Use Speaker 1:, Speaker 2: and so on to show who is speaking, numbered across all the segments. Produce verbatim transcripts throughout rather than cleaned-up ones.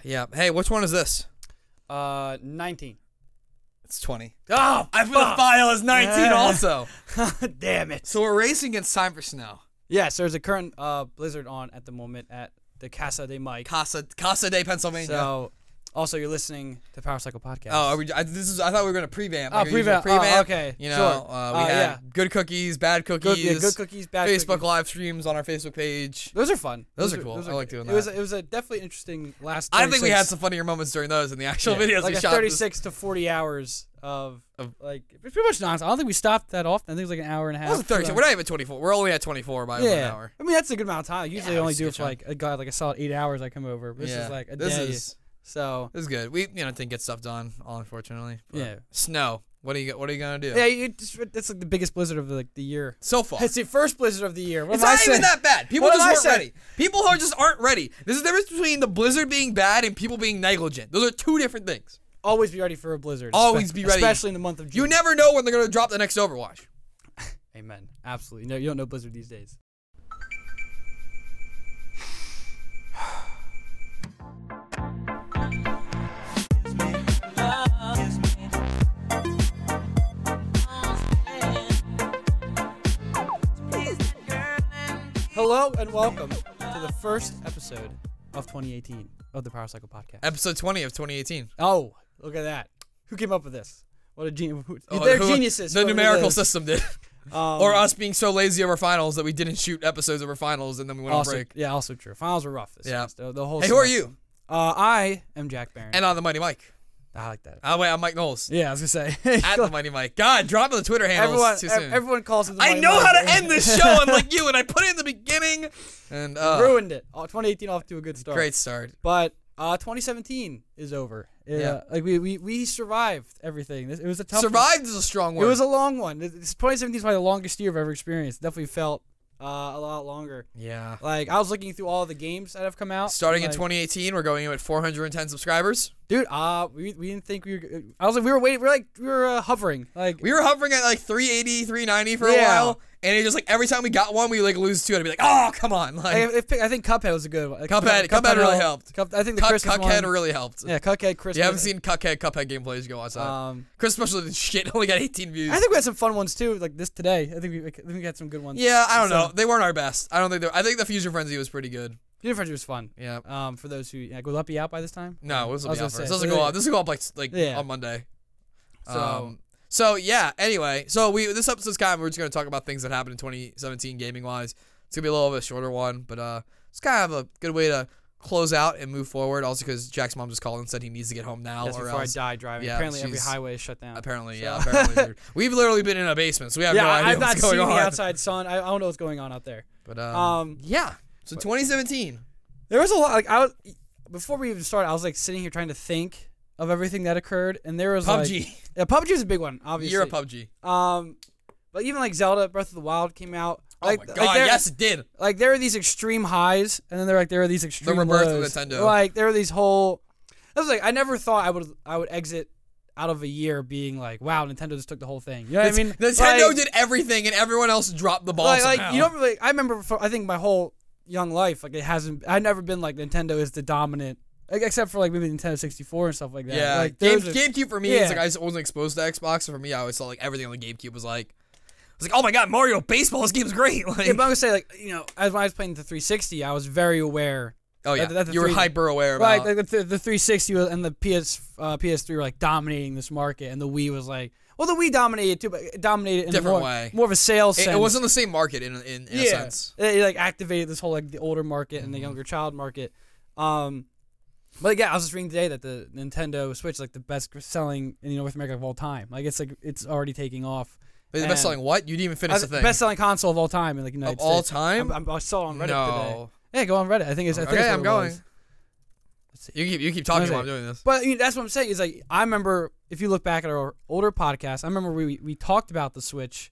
Speaker 1: Yeah. Hey, which one is this?
Speaker 2: Uh, nineteen.
Speaker 1: It's twenty.
Speaker 2: Oh,
Speaker 1: I put the file as nineteen
Speaker 2: Yeah.
Speaker 1: also.
Speaker 2: Damn it.
Speaker 1: So we're racing against time for snow.
Speaker 2: Yes, there's a current uh blizzard on at the moment at the Casa de Mike.
Speaker 1: Casa Casa de Pennsylvania.
Speaker 2: So, also you're listening to Power Cycle Podcast.
Speaker 1: Oh, are we, I, this is. I thought we were gonna prevamp.
Speaker 2: Oh,
Speaker 1: Like we usually
Speaker 2: prevamp.
Speaker 1: prevamp.
Speaker 2: Oh, okay.
Speaker 1: You know,
Speaker 2: Sure.
Speaker 1: uh, we
Speaker 2: Uh,
Speaker 1: had
Speaker 2: yeah.
Speaker 1: good cookies, bad cookies.
Speaker 2: good, yeah, good cookies, bad
Speaker 1: Facebook
Speaker 2: cookies.
Speaker 1: live streams on our Facebook page.
Speaker 2: Those are fun.
Speaker 1: Those are cool. I like doing
Speaker 2: It was
Speaker 1: that.
Speaker 2: it was a definitely interesting last.
Speaker 1: I think we had
Speaker 2: thirty-six
Speaker 1: some funnier moments during those in the actual
Speaker 2: yeah,
Speaker 1: videos
Speaker 2: like
Speaker 1: we
Speaker 2: a
Speaker 1: shot.
Speaker 2: thirty-six to forty hours of,
Speaker 1: Of-
Speaker 2: like it's pretty much nonsense. I don't think we stopped that often. I think it was like an hour and a half.
Speaker 1: It wasn't thirty-six.
Speaker 2: So-
Speaker 1: We're not even twenty-four. We're only at twenty-four by over an
Speaker 2: Yeah,
Speaker 1: hour.
Speaker 2: I mean that's a good amount of time. Usually
Speaker 1: Yeah,
Speaker 2: I only
Speaker 1: it's
Speaker 2: do
Speaker 1: a
Speaker 2: it
Speaker 1: good
Speaker 2: for like a guy like a solid eight hours. I come over. This
Speaker 1: yeah.
Speaker 2: is like a
Speaker 1: this
Speaker 2: day.
Speaker 1: is
Speaker 2: So
Speaker 1: this is good. We you know didn't get stuff done, all unfortunately. But
Speaker 2: yeah,
Speaker 1: Snow. What are you What are you gonna do?
Speaker 2: yeah. You just, it's like the biggest blizzard of like the year.
Speaker 1: So far.
Speaker 2: It's the first blizzard of the year. What
Speaker 1: It's
Speaker 2: am I
Speaker 1: not even
Speaker 2: saying?
Speaker 1: that bad. People
Speaker 2: What
Speaker 1: just
Speaker 2: am I
Speaker 1: weren't
Speaker 2: saying?
Speaker 1: ready. People who just aren't ready. There's a difference between the blizzard being bad and people being negligent. Those are two different things.
Speaker 2: Always be ready for a blizzard.
Speaker 1: Always
Speaker 2: espe-
Speaker 1: be ready.
Speaker 2: especially in the month of June.
Speaker 1: You never know when they're gonna drop the next Overwatch.
Speaker 2: Amen. Absolutely. No, you don't know blizzard these days. Hello and welcome to the first episode of twenty eighteen of the Power Cycle Podcast.
Speaker 1: Episode twenty of twenty eighteen.
Speaker 2: Oh, look at that! Who came up with this? What a genius!
Speaker 1: Oh,
Speaker 2: They're
Speaker 1: who-
Speaker 2: geniuses.
Speaker 1: The
Speaker 2: whoever it
Speaker 1: numerical
Speaker 2: is.
Speaker 1: system did.
Speaker 2: Um,
Speaker 1: Or us being so lazy over finals that we didn't shoot episodes over finals and then we went
Speaker 2: also,
Speaker 1: on break.
Speaker 2: Yeah, also true. Finals were rough this
Speaker 1: Yeah.
Speaker 2: semester. The whole
Speaker 1: Hey, who are
Speaker 2: semester.
Speaker 1: you?
Speaker 2: Uh, I am Jack Barron.
Speaker 1: And on the Mighty Mike.
Speaker 2: I like that.
Speaker 1: Oh wait, I'm Mike Knowles.
Speaker 2: Yeah, I was gonna say.
Speaker 1: At the Mighty Mike. God, drop the Twitter handles
Speaker 2: everyone,
Speaker 1: too
Speaker 2: ev-
Speaker 1: soon.
Speaker 2: everyone calls him. The
Speaker 1: I
Speaker 2: Mighty
Speaker 1: know
Speaker 2: Mike.
Speaker 1: how to end this show unlike you, and I put it in the beginning. And uh,
Speaker 2: Ruined it. Oh, twenty eighteen off to a good start.
Speaker 1: great start.
Speaker 2: But uh, twenty seventeen is over. Uh,
Speaker 1: Yeah.
Speaker 2: Like we, we we survived everything. This- It was a tough.
Speaker 1: Survived is a strong
Speaker 2: It
Speaker 1: word.
Speaker 2: was a long one. This twenty seventeen is probably the longest year I've ever experienced. Definitely felt uh, a lot longer.
Speaker 1: yeah.
Speaker 2: Like I was looking through all the games that have come out.
Speaker 1: Starting in
Speaker 2: like,
Speaker 1: twenty eighteen, we're going in at four hundred ten subscribers.
Speaker 2: Dude, uh, we, we didn't think we were. I was like, we were waiting. We were like, we were uh, hovering. Like
Speaker 1: We were hovering at like three eighty, three ninety for a
Speaker 2: Yeah.
Speaker 1: while, and it just like every time we got one, we like lose two, and I'd be like, oh come on, like
Speaker 2: I, I, I think Cuphead was a good one. Like,
Speaker 1: Cuphead- Cuphead really helped.
Speaker 2: Cup, I think the
Speaker 1: Cuck-
Speaker 2: Christmas
Speaker 1: Cuckhead
Speaker 2: one.
Speaker 1: really helped.
Speaker 2: Yeah, Cuckhead
Speaker 1: If
Speaker 2: Christmas.
Speaker 1: you haven't seen Cuckhead, Cuphead gameplays, go watch that.
Speaker 2: Um,
Speaker 1: Christmas special did shit, only got eighteen views.
Speaker 2: I think we had some fun ones too, like this today. I think we, I think we had some good ones.
Speaker 1: yeah, I don't
Speaker 2: So-
Speaker 1: know. They weren't our best. I don't think they were. I think the Fusion Frenzy was pretty good.
Speaker 2: Fusion Frenzy was fun.
Speaker 1: Yeah.
Speaker 2: Um, for those who, yeah, will that be out by this time?
Speaker 1: No, this will
Speaker 2: I
Speaker 1: be
Speaker 2: was
Speaker 1: out
Speaker 2: gonna
Speaker 1: first.
Speaker 2: say,
Speaker 1: This
Speaker 2: so
Speaker 1: will go
Speaker 2: they-
Speaker 1: up. This will go up like like
Speaker 2: Yeah.
Speaker 1: on Monday.
Speaker 2: So-
Speaker 1: Um, so yeah. Anyway, so we this episode's kind of we're just gonna talk about things that happened in twenty seventeen gaming wise. It's gonna be a little bit shorter one, but uh, it's kind of a good way to close out and move forward. Also, because Jack's mom just called and said he needs to get home now,
Speaker 2: Yes,
Speaker 1: or
Speaker 2: before
Speaker 1: else.
Speaker 2: I die driving.
Speaker 1: yeah,
Speaker 2: Apparently every
Speaker 1: she's-
Speaker 2: highway is shut down.
Speaker 1: Apparently,
Speaker 2: So-
Speaker 1: yeah. Apparently, dude. We've literally been in a basement, so we have
Speaker 2: yeah,
Speaker 1: no
Speaker 2: I-
Speaker 1: idea
Speaker 2: I've not
Speaker 1: what's
Speaker 2: seen
Speaker 1: going
Speaker 2: the
Speaker 1: on.
Speaker 2: outside sun. I, I don't know what's going on out there.
Speaker 1: But um,
Speaker 2: Um,
Speaker 1: yeah. So twenty seventeen.
Speaker 2: There was a lot. Like I was before we even started, I was like sitting here trying to think of everything that occurred, and there was
Speaker 1: P U B
Speaker 2: like,
Speaker 1: G.
Speaker 2: yeah, P U B G was a big one, obviously.
Speaker 1: Year of P U B G.
Speaker 2: Um, but even like Zelda Breath of the Wild came out.
Speaker 1: Oh
Speaker 2: Like,
Speaker 1: my
Speaker 2: like,
Speaker 1: god!
Speaker 2: there-
Speaker 1: Yes, it did.
Speaker 2: Like there are these extreme highs, and then there like there are these extreme
Speaker 1: rebirth of
Speaker 2: lows.
Speaker 1: Nintendo.
Speaker 2: Like there are these whole. I was like, I never thought I would I would exit out of a year being like, wow, Nintendo just took the whole thing. You know what I mean?
Speaker 1: Nintendo
Speaker 2: Like-
Speaker 1: did everything, and everyone else dropped the ball
Speaker 2: like,
Speaker 1: somehow.
Speaker 2: like you don't really. I remember. For, I think my whole young life, like it hasn't. I've never been like Nintendo is the dominant, like, except for like maybe Nintendo sixty-four and stuff like that.
Speaker 1: Yeah,
Speaker 2: like
Speaker 1: Game,
Speaker 2: those are-
Speaker 1: GameCube for me,
Speaker 2: yeah.
Speaker 1: it's like I just wasn't exposed to Xbox, so for me, I always saw like everything on the GameCube was like, I was like, oh my god, Mario Baseball, this game's great. Like,
Speaker 2: Yeah, but I'm gonna say like you know, as when I was playing the three sixty, I was very aware.
Speaker 1: oh yeah,
Speaker 2: that- that the
Speaker 1: you were
Speaker 2: three-
Speaker 1: hyper aware
Speaker 2: Right,
Speaker 1: about.
Speaker 2: like the, the three sixty was- and the P S uh, P S three were like dominating this market, and the Wii was like, well, the Wii dominated too, but it dominated in a
Speaker 1: Different
Speaker 2: more,
Speaker 1: way.
Speaker 2: more of a sales
Speaker 1: it,
Speaker 2: sense.
Speaker 1: it wasn't the same market in in, in a
Speaker 2: yeah,
Speaker 1: sense.
Speaker 2: it, it, like activated this whole like the older market and the younger child market. Um, but like, yeah, I was just reading today that the Nintendo Switch is like the best selling in you know North America of all time. Like it's like it's already taking off.
Speaker 1: Wait, the
Speaker 2: And-
Speaker 1: best selling what? You didn't even finish
Speaker 2: Uh,
Speaker 1: the thing.
Speaker 2: Best selling console of all time in like United
Speaker 1: Of all
Speaker 2: States.
Speaker 1: time?
Speaker 2: I'm, I'm, I saw it on Reddit today.
Speaker 1: no.
Speaker 2: Yeah, go on Reddit. I think it's. I think
Speaker 1: Okay,
Speaker 2: it's what
Speaker 1: I'm
Speaker 2: it
Speaker 1: going.
Speaker 2: was. Let's see.
Speaker 1: You keep you keep talking
Speaker 2: What is
Speaker 1: while
Speaker 2: it?
Speaker 1: I'm doing this.
Speaker 2: But you know, that's what I'm saying. Is like I remember if you look back at our older podcast, I remember we we talked about the Switch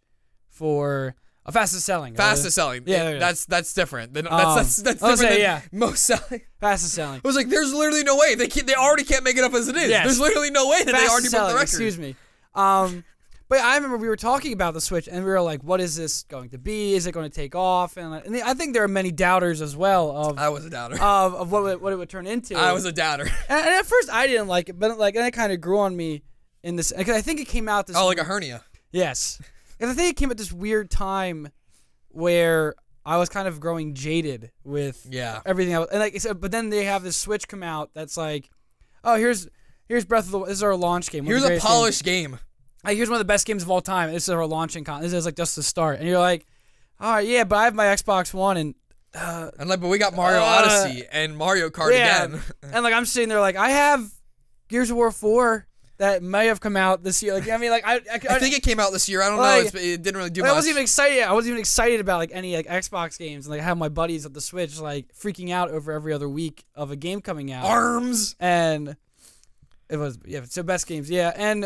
Speaker 2: for a fastest selling.
Speaker 1: Fastest selling.
Speaker 2: Yeah,
Speaker 1: It-
Speaker 2: there it is.
Speaker 1: that's that's different. Than,
Speaker 2: Um,
Speaker 1: that's that's that's
Speaker 2: I was
Speaker 1: different
Speaker 2: gonna
Speaker 1: than
Speaker 2: say,
Speaker 1: most selling.
Speaker 2: fastest selling.
Speaker 1: It was like there's literally no way they can't, they already can't make it up as it is.
Speaker 2: Yes.
Speaker 1: There's literally no way that they already
Speaker 2: Fastest
Speaker 1: broke the
Speaker 2: selling.
Speaker 1: record.
Speaker 2: Excuse me. Um, But I remember we were talking about the Switch, and we were like, "What is this going to be? Is it going to take off?" And, and I think there are many doubters as well of
Speaker 1: I was a doubter.
Speaker 2: of, of what it, what it would turn into.
Speaker 1: I was a doubter.
Speaker 2: and, and at first I didn't like it, but like, and it kind of grew on me in this. Because I think it came out this.
Speaker 1: Oh, like a hernia.
Speaker 2: Yes, and I think it came at this weird time where I was kind of growing jaded with
Speaker 1: Yeah.
Speaker 2: everything else. And like, so, but then they have this Switch come out that's like, oh, here's here's Breath of the. This is our launch game. One of
Speaker 1: Here's
Speaker 2: the
Speaker 1: a
Speaker 2: greatest
Speaker 1: polished
Speaker 2: games.
Speaker 1: game.
Speaker 2: Like, here's one of the best games of all time. This is our launching con. This is like just the start, and you're like, all right, yeah, but I have my Xbox One, and uh,
Speaker 1: And like, but we got Mario
Speaker 2: Uh,
Speaker 1: Odyssey and Mario Kart
Speaker 2: yeah,
Speaker 1: again.
Speaker 2: and like I'm sitting there like I have Gears of War four that may have come out this year. Like I mean, like I, I,
Speaker 1: I think it came out this year. I don't
Speaker 2: Like,
Speaker 1: know. It's, it didn't really do
Speaker 2: I
Speaker 1: much.
Speaker 2: wasn't even excited. I wasn't even excited about like any like Xbox games, and like I have my buddies at the Switch like freaking out over every other week of a game coming out.
Speaker 1: Arms.
Speaker 2: And it was yeah, so best games, yeah. And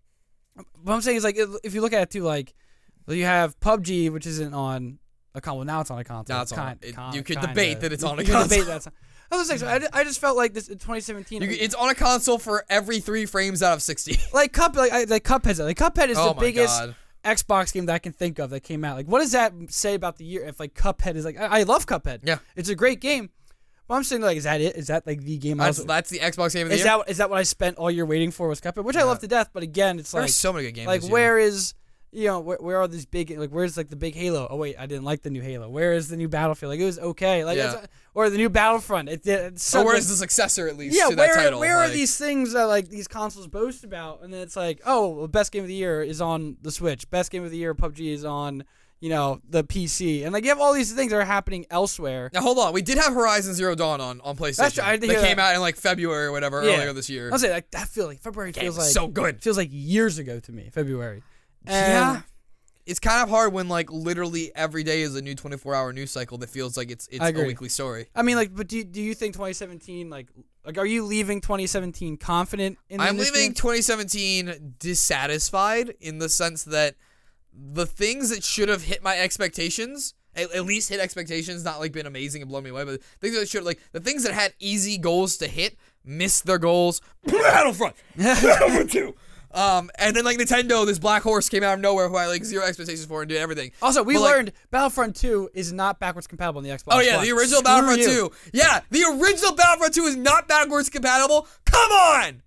Speaker 2: what I'm saying is like if you look at it too, like you have P U B G, which isn't on a console. Well, now it's on a console.
Speaker 1: Now it's on.
Speaker 2: Kind-
Speaker 1: It-
Speaker 2: con-
Speaker 1: you could
Speaker 2: kinda.
Speaker 1: debate that it's
Speaker 2: You
Speaker 1: on a
Speaker 2: can
Speaker 1: console.
Speaker 2: Debate that's on. I was like, so I, ju- I just felt like this in twenty seventeen.
Speaker 1: You,
Speaker 2: like,
Speaker 1: it's on a console for every three frames out of sixty.
Speaker 2: like Cup, like I, like Cuphead's like Cuphead is
Speaker 1: Oh
Speaker 2: the
Speaker 1: my
Speaker 2: biggest
Speaker 1: God.
Speaker 2: Xbox game that I can think of that came out. Like, what does that say about the year? If like Cuphead is like, I, I love Cuphead.
Speaker 1: Yeah.
Speaker 2: It's a great game. But I'm saying like, is that it? Is that like the game? I
Speaker 1: That's,
Speaker 2: was,
Speaker 1: that's the Xbox game of the
Speaker 2: is
Speaker 1: year.
Speaker 2: that is that what I spent all year waiting for was Cuphead, which I
Speaker 1: Yeah.
Speaker 2: love to death. But again, it's
Speaker 1: There are
Speaker 2: like,
Speaker 1: so many good games.
Speaker 2: like
Speaker 1: this year.
Speaker 2: where is you know where, where are these big like where's like the big Halo? Oh wait, I didn't like the new Halo. Where is the new Battlefield? Like it was okay. Like
Speaker 1: Yeah.
Speaker 2: it's, or the new Battlefront. It, it's so
Speaker 1: Or where
Speaker 2: good.
Speaker 1: is the successor at least
Speaker 2: Yeah,
Speaker 1: to that
Speaker 2: where
Speaker 1: title?
Speaker 2: where are
Speaker 1: Like,
Speaker 2: these things that like these consoles boast about? And then it's like, oh, well, best game of the year is on the Switch. Best game of the year, P U B G is on, you know, the P C. And like you have all these things that are happening elsewhere.
Speaker 1: Now hold on, we did have Horizon Zero Dawn on on PlayStation.
Speaker 2: That's true, I did
Speaker 1: That
Speaker 2: hear
Speaker 1: came
Speaker 2: that.
Speaker 1: out in like February or whatever
Speaker 2: Yeah.
Speaker 1: earlier this year.
Speaker 2: I'll say like that feels like February
Speaker 1: Game
Speaker 2: feels
Speaker 1: was
Speaker 2: like
Speaker 1: so good.
Speaker 2: feels like years ago to me. February. And
Speaker 1: Yeah. It's kind of hard when like literally every day is a new twenty-four hour news cycle that feels like it's it's
Speaker 2: I
Speaker 1: a
Speaker 2: agree.
Speaker 1: weekly story.
Speaker 2: I mean, like, but do do you think twenty seventeen like like are you leaving twenty seventeen confident in the
Speaker 1: I'm
Speaker 2: industry?
Speaker 1: leaving twenty seventeen dissatisfied in the sense that the things that should have hit my expectations, at, at least hit expectations, not like been amazing and blown me away, but things that should like the things that had easy goals to hit missed their goals. Battlefront, Battlefront two. Um, and then like Nintendo, this Black Horse came out of nowhere who I had like zero expectations for and did everything.
Speaker 2: Also, we
Speaker 1: But, like-
Speaker 2: learned Battlefront two is not backwards compatible on the Xbox.
Speaker 1: Oh yeah,
Speaker 2: One.
Speaker 1: the original
Speaker 2: Screw
Speaker 1: Battlefront
Speaker 2: you.
Speaker 1: two. Yeah, the original Battlefront two is not backwards compatible. Come on!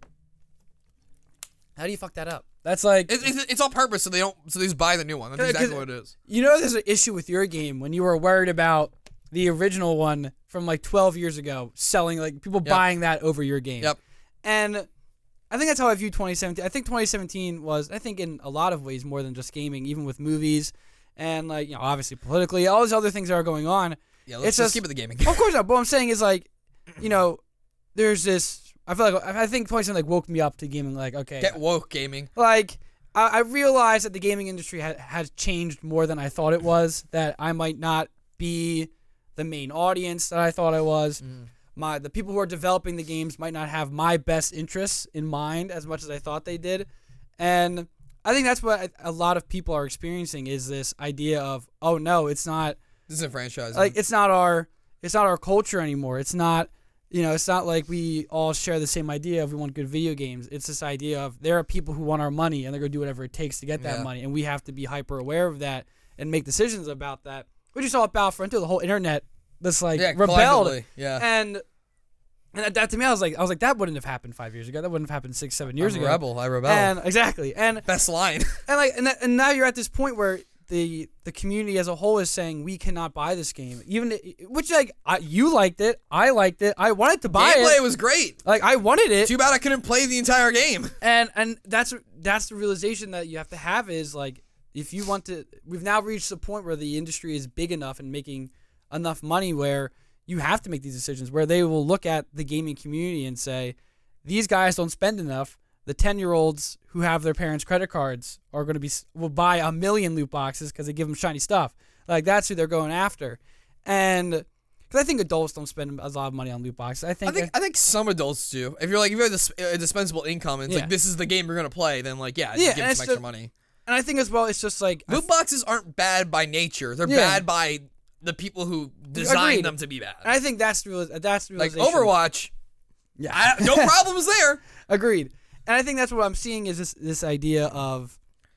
Speaker 2: How do you fuck that up? That's like
Speaker 1: It's, it's, it's on purpose, so they don't. So they just buy the new one. That's
Speaker 2: Cause-
Speaker 1: exactly
Speaker 2: cause-
Speaker 1: what it is.
Speaker 2: you know, there's an issue with your game when you were worried about the original one from like twelve years ago selling, like people
Speaker 1: Yep.
Speaker 2: buying that over your game.
Speaker 1: Yep.
Speaker 2: And I think that's how I view twenty seventeen. I think twenty seventeen was, I think in a lot of ways more than just gaming, even with movies and like, you know, obviously politically, all these other things that are going on.
Speaker 1: Yeah, let's
Speaker 2: It's
Speaker 1: just
Speaker 2: just-
Speaker 1: keep it the gaming.
Speaker 2: Of course not. But what I'm saying is like, you know, there's this. I feel like I think twenty seventeen like woke me up to gaming. Like, okay,
Speaker 1: Get woke gaming.
Speaker 2: like I, I realized that the gaming industry ha- has changed more than I thought it was. That I might not be the main audience that I thought I was. My the people who are developing the games might not have my best interests in mind as much as I thought they did, and I think that's what a lot of people are experiencing is this idea of, oh no, it's not
Speaker 1: Disenfranchising.
Speaker 2: like it's not our it's not our culture anymore. It's not you know it's not like we all share the same idea of we want good video games. It's this idea of there are people who want our money and they're gonna do whatever it takes to get that
Speaker 1: Yeah.
Speaker 2: money, and we have to be hyper aware of that and make decisions about that. Which you saw at Battlefront two, the whole internet this like
Speaker 1: yeah,
Speaker 2: rebelled,
Speaker 1: collectively, Yeah.
Speaker 2: and and that, that to me I was like I was like that wouldn't have happened five years ago. That wouldn't have happened six seven years
Speaker 1: I'm
Speaker 2: ago.
Speaker 1: a rebel. I rebel.
Speaker 2: And exactly, and
Speaker 1: Best line.
Speaker 2: and like and, that, and now you're at this point where the the community as a whole is saying we cannot buy this game, even which like I, you liked it, I liked it, I wanted to buy
Speaker 1: Gameplay
Speaker 2: it,
Speaker 1: was great.
Speaker 2: like I wanted it,
Speaker 1: Too bad I couldn't play the entire game.
Speaker 2: and and that's that's the realization that you have to have is like if you want to, we've now reached the point where the industry is big enough and making enough money where you have to make these decisions where they will look at the gaming community and say these guys don't spend enough. The ten-year-olds who have their parents' credit cards are going to be will buy a million loot boxes because they give them shiny stuff. Like that's who they're going after, and because I think adults don't spend a lot of money on loot boxes. I think.
Speaker 1: I think I think some adults do. If you're like if you have this a dispensable income and it's
Speaker 2: Yeah.
Speaker 1: like this is the game you're gonna play, then like yeah,
Speaker 2: Yeah,
Speaker 1: you give
Speaker 2: and
Speaker 1: them
Speaker 2: it's
Speaker 1: some extra
Speaker 2: the-
Speaker 1: money.
Speaker 2: and I think as well, it's just like I
Speaker 1: Loot boxes aren't bad by nature. They're
Speaker 2: Yeah.
Speaker 1: bad by the people who design
Speaker 2: Agreed.
Speaker 1: them to be bad.
Speaker 2: And I think that's the real, that's the
Speaker 1: Like
Speaker 2: realization.
Speaker 1: Overwatch,
Speaker 2: Yeah,
Speaker 1: I, no problems there.
Speaker 2: agreed. And I think that's what I'm seeing is this this idea of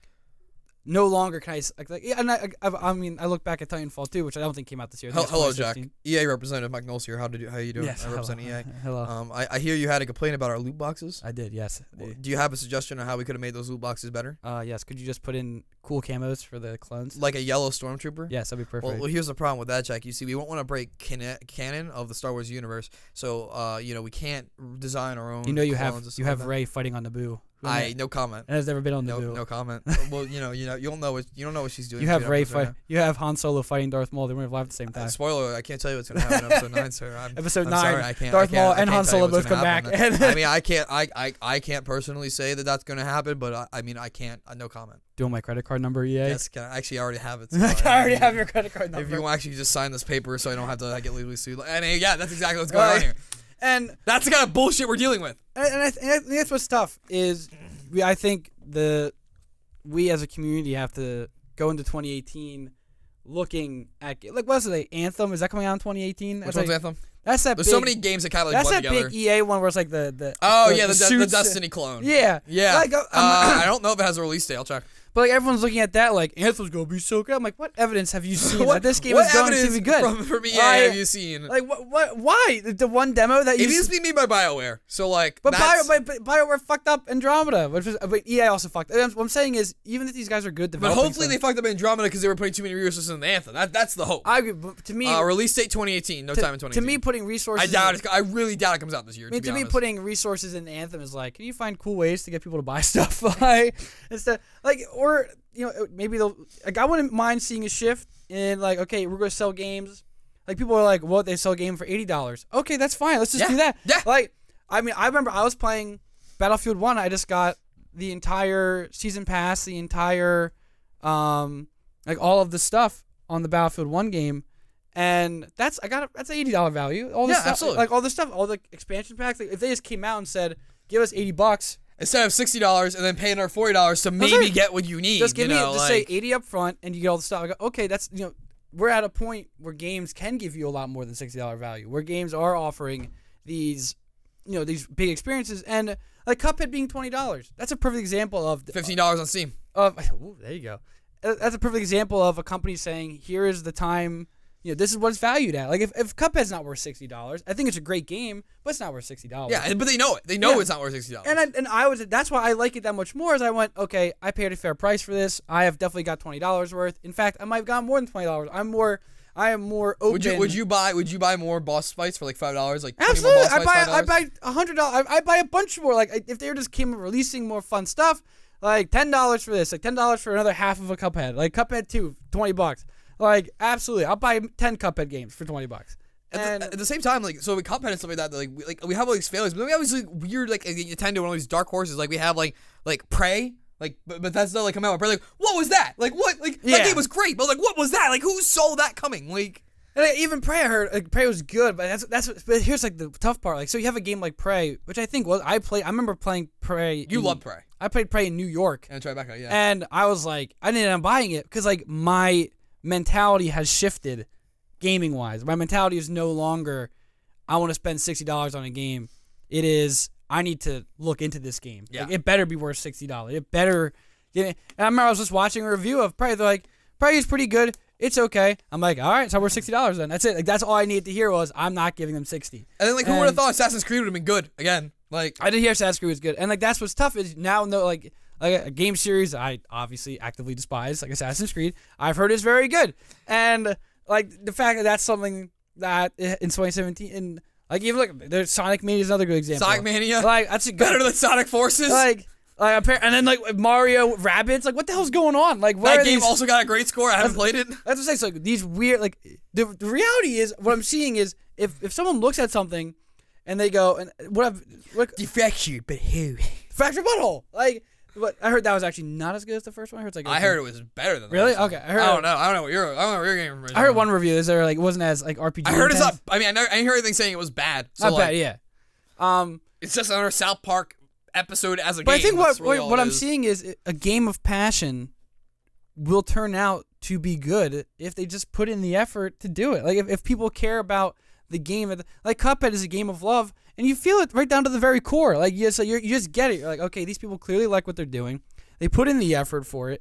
Speaker 2: no longer can I s- like, like yeah, and I, I I mean I look back at Titanfall two, which I don't think came out this year. I think
Speaker 1: Hel-
Speaker 2: it's
Speaker 1: Hello, Jack.
Speaker 2: twenty sixteen.
Speaker 1: E A representative Mike Knowles here. How did you, how you doing?
Speaker 2: Yes,
Speaker 1: I represent
Speaker 2: hello.
Speaker 1: E A.
Speaker 2: Hello.
Speaker 1: Um, I, I hear you had a complaint about our loot boxes.
Speaker 2: I did, yes.
Speaker 1: W- Do you have a suggestion on how we could have made those loot boxes better?
Speaker 2: Uh, yes. Could you just put in cool camos for the clones?
Speaker 1: Like a yellow stormtrooper?
Speaker 2: Yes, that'd be perfect.
Speaker 1: Well, well, here's the problem with that, Jack. You see, we won't want to break can- canon of the Star Wars universe, so uh, you know, we can't design our own.
Speaker 2: you know, you
Speaker 1: clones
Speaker 2: have
Speaker 1: and
Speaker 2: you
Speaker 1: stuff
Speaker 2: have
Speaker 1: like
Speaker 2: Rey fighting on Naboo.
Speaker 1: that. I no comment.
Speaker 2: And has never been on
Speaker 1: No,
Speaker 2: Naboo.
Speaker 1: no comment. Well, you know, you know, you don't know what you don't know what she's doing.
Speaker 2: You have
Speaker 1: Two
Speaker 2: Rey
Speaker 1: episodes right
Speaker 2: fight. You have Han Solo fighting Darth Maul. They went live at the same
Speaker 1: now.
Speaker 2: time.
Speaker 1: Uh, spoiler: I can't tell you what's gonna happen in episode nine, sir. I'm,
Speaker 2: Episode
Speaker 1: I'm
Speaker 2: nine.
Speaker 1: Sorry, I can't.
Speaker 2: Darth
Speaker 1: I can't,
Speaker 2: Maul
Speaker 1: I
Speaker 2: and
Speaker 1: can't
Speaker 2: Han
Speaker 1: tell you
Speaker 2: Solo
Speaker 1: what's
Speaker 2: both
Speaker 1: gonna
Speaker 2: come
Speaker 1: happen.
Speaker 2: back.
Speaker 1: I mean, I can't. I, I I can't personally say that that's gonna happen, but I, I mean, I can't. Uh, no comment.
Speaker 2: Doing my credit card number, E A.
Speaker 1: Yes, can I, actually, I already have it. So
Speaker 2: I already
Speaker 1: if
Speaker 2: have
Speaker 1: you-
Speaker 2: your credit card number.
Speaker 1: If you want, actually just sign this paper so I don't have to like, get legally sued. And uh, yeah, that's exactly what's going on
Speaker 2: Right.
Speaker 1: here.
Speaker 2: and
Speaker 1: That's the kind of bullshit we're dealing with.
Speaker 2: and, and, I, th- and I think that's what's tough is we. I think the we as a community have to go into twenty eighteen looking at like what's it like Anthem? Is that coming out in twenty eighteen?
Speaker 1: Which
Speaker 2: That's
Speaker 1: one's
Speaker 2: like,
Speaker 1: Anthem?
Speaker 2: that's that.
Speaker 1: There's
Speaker 2: big,
Speaker 1: so many games that kind of like
Speaker 2: That's
Speaker 1: blend
Speaker 2: that
Speaker 1: together.
Speaker 2: big E A one where it's like the the.
Speaker 1: Oh
Speaker 2: the,
Speaker 1: yeah, the,
Speaker 2: the,
Speaker 1: the, the
Speaker 2: suits, uh,
Speaker 1: Destiny clone.
Speaker 2: Yeah,
Speaker 1: Yeah.
Speaker 2: Like, uh,
Speaker 1: uh, I don't know if it has a release date. I'll check.
Speaker 2: But like everyone's looking at that like Anthem's gonna be so good. I'm like, what evidence have you seen
Speaker 1: what
Speaker 2: that this game
Speaker 1: what
Speaker 2: is going
Speaker 1: evidence
Speaker 2: to be good?
Speaker 1: From, from E A
Speaker 2: I-
Speaker 1: have you seen?
Speaker 2: Like what? What? Why the, the one demo that you?
Speaker 1: It needs to be made by BioWare. So like,
Speaker 2: But Bio,
Speaker 1: that's,
Speaker 2: but, but BioWare fucked up Andromeda, which was, but E A also fucked. What I'm saying is, even if these guys are good
Speaker 1: but
Speaker 2: developing,
Speaker 1: hopefully they
Speaker 2: stuff,
Speaker 1: fucked up Andromeda because they were putting too many resources in the Anthem. That that's the hope.
Speaker 2: I agree. But to me,
Speaker 1: Uh, release date twenty eighteen. No
Speaker 2: to,
Speaker 1: time in twenty
Speaker 2: to
Speaker 1: eighteen.
Speaker 2: me, putting resources.
Speaker 1: I doubt it. I really doubt it comes out this year.
Speaker 2: I mean,
Speaker 1: to
Speaker 2: to
Speaker 1: be
Speaker 2: me,
Speaker 1: honest.
Speaker 2: putting resources in Anthem is like, can you find cool ways to get people to buy stuff? By instead, like, or you know, maybe they'll. Like, I wouldn't mind seeing a shift in like, okay, we're gonna sell games. Like people are like, what? They sell a game for eighty dollars. Okay, that's fine. Let's just
Speaker 1: Yeah,
Speaker 2: do that.
Speaker 1: yeah.
Speaker 2: Like, I mean, I remember I was playing Battlefield One. I just got the entire season pass, the entire, um, like all of the stuff on the Battlefield One game. And that's I got a, that's an eighty dollar value. All the
Speaker 1: Yeah,
Speaker 2: stuff,
Speaker 1: absolutely.
Speaker 2: like all the stuff, all the expansion packs. Like, if they just came out and said, "Give us eighty bucks,"
Speaker 1: Instead of sixty dollars and then paying another forty dollars to maybe
Speaker 2: right.
Speaker 1: get what you need.
Speaker 2: just give
Speaker 1: you
Speaker 2: me
Speaker 1: know,
Speaker 2: just
Speaker 1: like,
Speaker 2: say eighty up front, and you get all the stuff. I go, okay, that's you know, we're at a point where games can give you a lot more than sixty dollar value. Where games are offering these, you know, these big experiences, and like Cuphead being twenty dollars. That's a perfect example of
Speaker 1: fifteen dollars on Steam.
Speaker 2: of ooh, there you go. Uh, That's a perfect example of a company saying, "Here is the time. You know, this is what it's valued at." Like if, if Cuphead's not worth sixty dollars, I think it's a great game, but it's not worth sixty dollars.
Speaker 1: Yeah, and- but they know it. They know
Speaker 2: Yeah.
Speaker 1: it's not worth sixty dollars.
Speaker 2: And I, and I was that's why I like it that much more. As I went, okay, I paid a fair price for this. I have definitely got twenty dollars worth. In fact, I might have gotten more than twenty dollars. I'm more, I am more open.
Speaker 1: Would you would you buy would you buy more boss fights for like five dollars? Like twenty more
Speaker 2: Absolutely,
Speaker 1: boss
Speaker 2: I
Speaker 1: fights,
Speaker 2: buy I
Speaker 1: five dollars?
Speaker 2: buy a hundred dollars. I, I buy a bunch more. Like if they were just came releasing more fun stuff, like ten dollars for this, like ten dollars for another half of a Cuphead, like Cuphead two, twenty bucks. Like absolutely, I'll buy ten Cuphead games for twenty bucks.
Speaker 1: At
Speaker 2: And
Speaker 1: the, at the same time, like so, with Cuphead and stuff like that, like we, like we have all these failures, but then we have these like weird like Nintendo one of these dark horses. Like we have like like Prey, like but Bethesda like come out with Prey. Like what was that? Like what? Like
Speaker 2: Yeah.
Speaker 1: that game was great, but like what was that? Like who saw that coming? Like
Speaker 2: And like, even Prey, I heard like Prey was good, but that's that's. what- But here's like the tough part. Like, so you have a game like Prey, which I think was I played. I remember playing Prey.
Speaker 1: you
Speaker 2: in-
Speaker 1: love Prey
Speaker 2: I played Prey in New York,
Speaker 1: and Tribeca, yeah.
Speaker 2: and I was like, I didn't end up buying it because like my mentality has shifted, gaming wise. My mentality is no longer, I want to spend sixty dollars on a game. It is, I need to look into this game.
Speaker 1: Yeah.
Speaker 2: Like, it better be worth sixty dollars. It better. Yeah. And I remember I was just watching a review of Prey. They're like, Prey is pretty good. It's okay. I'm like, all right, so we're sixty dollars then. That's it. Like that's all I needed to hear was I'm not giving them sixty.
Speaker 1: And then like who would have
Speaker 2: and-
Speaker 1: thought Assassin's Creed would have been good again? Like
Speaker 2: I did hear Assassin's Creed was good, and like that's what's tough is now no like like a game series I obviously actively despise like Assassin's Creed. I've heard is very good, and like the fact that that's something that in twenty seventeen and like even like there's Sonic Mania is another good example.
Speaker 1: Sonic Mania,
Speaker 2: like that's a good,
Speaker 1: better than Sonic Forces.
Speaker 2: like. Like, appar- and then like Mario Rabbids, like what the hell's going on? Like where
Speaker 1: that
Speaker 2: are
Speaker 1: game
Speaker 2: these-
Speaker 1: also got a great score. I haven't played it.
Speaker 2: That's what I'm saying. So like, these weird, like the, the reality is, what I'm seeing is if if someone looks at something, and they go and what I've what
Speaker 1: Defecture, but who?
Speaker 2: fractured butthole, like what I heard that was actually not as good as the first one. I heard it's like
Speaker 1: I heard it was better than the
Speaker 2: Really?
Speaker 1: first one.
Speaker 2: Okay, I heard-
Speaker 1: I don't know. I don't know what your I don't know what your game information.
Speaker 2: I heard
Speaker 1: is.
Speaker 2: one review. Is there like it wasn't as like R P G?
Speaker 1: I heard it's
Speaker 2: intense.
Speaker 1: not. I mean, I, never, I didn't hear anything saying it was bad. So
Speaker 2: Not
Speaker 1: like,
Speaker 2: bad, yeah. Um,
Speaker 1: It's just another South Park episode as a
Speaker 2: but
Speaker 1: game.
Speaker 2: I think what
Speaker 1: That's really
Speaker 2: what,
Speaker 1: all
Speaker 2: what
Speaker 1: it
Speaker 2: I'm
Speaker 1: is.
Speaker 2: seeing is it- a game of passion will turn out to be good if they just put in the effort to do it. Like if, if people care about the game, of the, like Cuphead is a game of love, and you feel it right down to the very core. Like you, so you're, you just get it. You're like, okay, these people clearly like what they're doing. They put in the effort for it.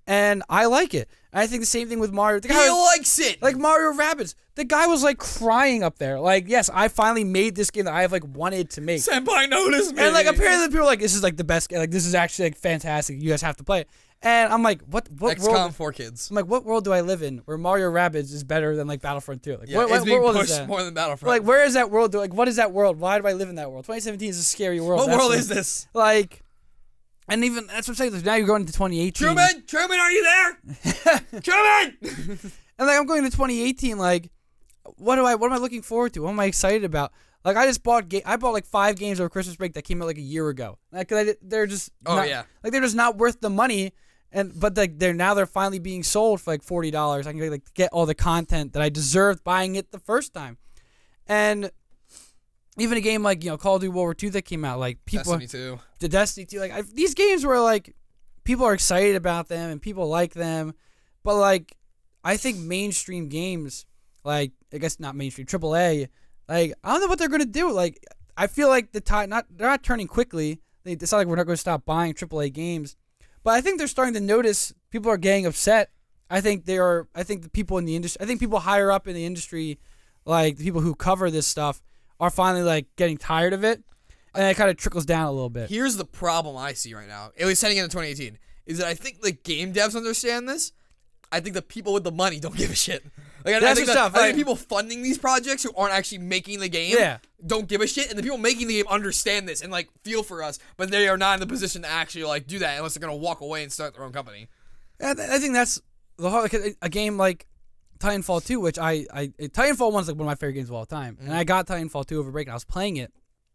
Speaker 2: and I like it. And I think the same thing with Mario. The
Speaker 1: He
Speaker 2: guy,
Speaker 1: likes it.
Speaker 2: like Mario Rabbids, the guy was like crying up there. Like, yes, I finally made this game that I have like wanted to make.
Speaker 1: Senpai noticed me.
Speaker 2: And like apparently people are like, this is like the best game. Like this is actually like fantastic. You guys have to play it. And I'm like, what? What
Speaker 1: X COM
Speaker 2: world?
Speaker 1: for kids.
Speaker 2: I'm like, what world do I live in where Mario Rabbids is better than like Battlefront two? Like,
Speaker 1: Yeah,
Speaker 2: what,
Speaker 1: it's
Speaker 2: what,
Speaker 1: being
Speaker 2: what world is
Speaker 1: pushed
Speaker 2: that?
Speaker 1: more than Battlefront.
Speaker 2: Like, where is that world? Like, what is that world? Why do I live in that world? twenty seventeen is a scary world.
Speaker 1: what
Speaker 2: That's
Speaker 1: world
Speaker 2: what-
Speaker 1: is this?
Speaker 2: Like, and even that's what I'm saying. Like, now you're going into twenty eighteen.
Speaker 1: Truman, Truman, are you there? Truman.
Speaker 2: And like I'm going to twenty eighteen, like what do I what am I looking forward to? What am I excited about? Like I just bought ga- I bought like five games over Christmas break that came out like a year ago. Like 'cause I, did- they're just
Speaker 1: Oh,
Speaker 2: not-
Speaker 1: yeah.
Speaker 2: like they're just not worth the money. And but like they're now they're finally being sold for like forty dollars. I can like get all the content that I deserved buying it the first time. And even a game like you know Call of Duty World War Two that came out, like people
Speaker 1: Destiny two.
Speaker 2: the Destiny two, like I, these games were like people are excited about them and people like them, but like I think mainstream games, like I guess not mainstream, triple A, like I don't know what they're gonna do. Like I feel like the tide not they're not turning quickly. They, it's not like we're not going to stop buying triple A games, but I think they're starting to notice people are getting upset. I think they are. I think the people in the industry. I think people higher up in the industry, like the people who cover this stuff, are finally like getting tired of it, and it kind of trickles down a little bit.
Speaker 1: Here's the problem I see right now, at least heading into twenty eighteen, is that I think the game devs understand this. I think the people with the money don't give a shit. Like, I, I
Speaker 2: That's
Speaker 1: think
Speaker 2: the
Speaker 1: that,
Speaker 2: stuff,
Speaker 1: I
Speaker 2: like-
Speaker 1: think people funding these projects who aren't actually making the game
Speaker 2: Yeah.
Speaker 1: don't give a shit, and the people making the game understand this and like feel for us, but they are not in the position to actually like do that unless they're gonna walk away and start their own company.
Speaker 2: I, th- I think that's the whole, like, a, a game like Titanfall two, which I, I Titanfall one's like one of my favorite games of all time,
Speaker 1: Mm-hmm.
Speaker 2: and I got Titanfall two over break, and I was playing it.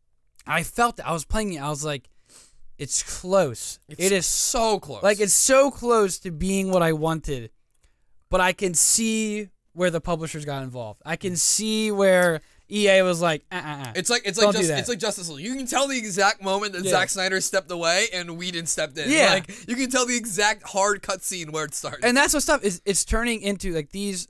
Speaker 2: I felt it. I was playing it. I was like, it's close.
Speaker 1: It's
Speaker 2: it is
Speaker 1: so close.
Speaker 2: like it's so close to being what I wanted, but I can see where the publishers got involved. I can see where E A was like, uh, uh, uh.
Speaker 1: It's like it's
Speaker 2: Don't
Speaker 1: like
Speaker 2: do
Speaker 1: just,
Speaker 2: that.
Speaker 1: it's like Justice League. You can tell the exact moment that
Speaker 2: Yeah.
Speaker 1: Zack Snyder stepped away and Whedon stepped in.
Speaker 2: Yeah.
Speaker 1: Like you can tell the exact hard cutscene where it starts.
Speaker 2: And that's what stuff is. It's turning into like these.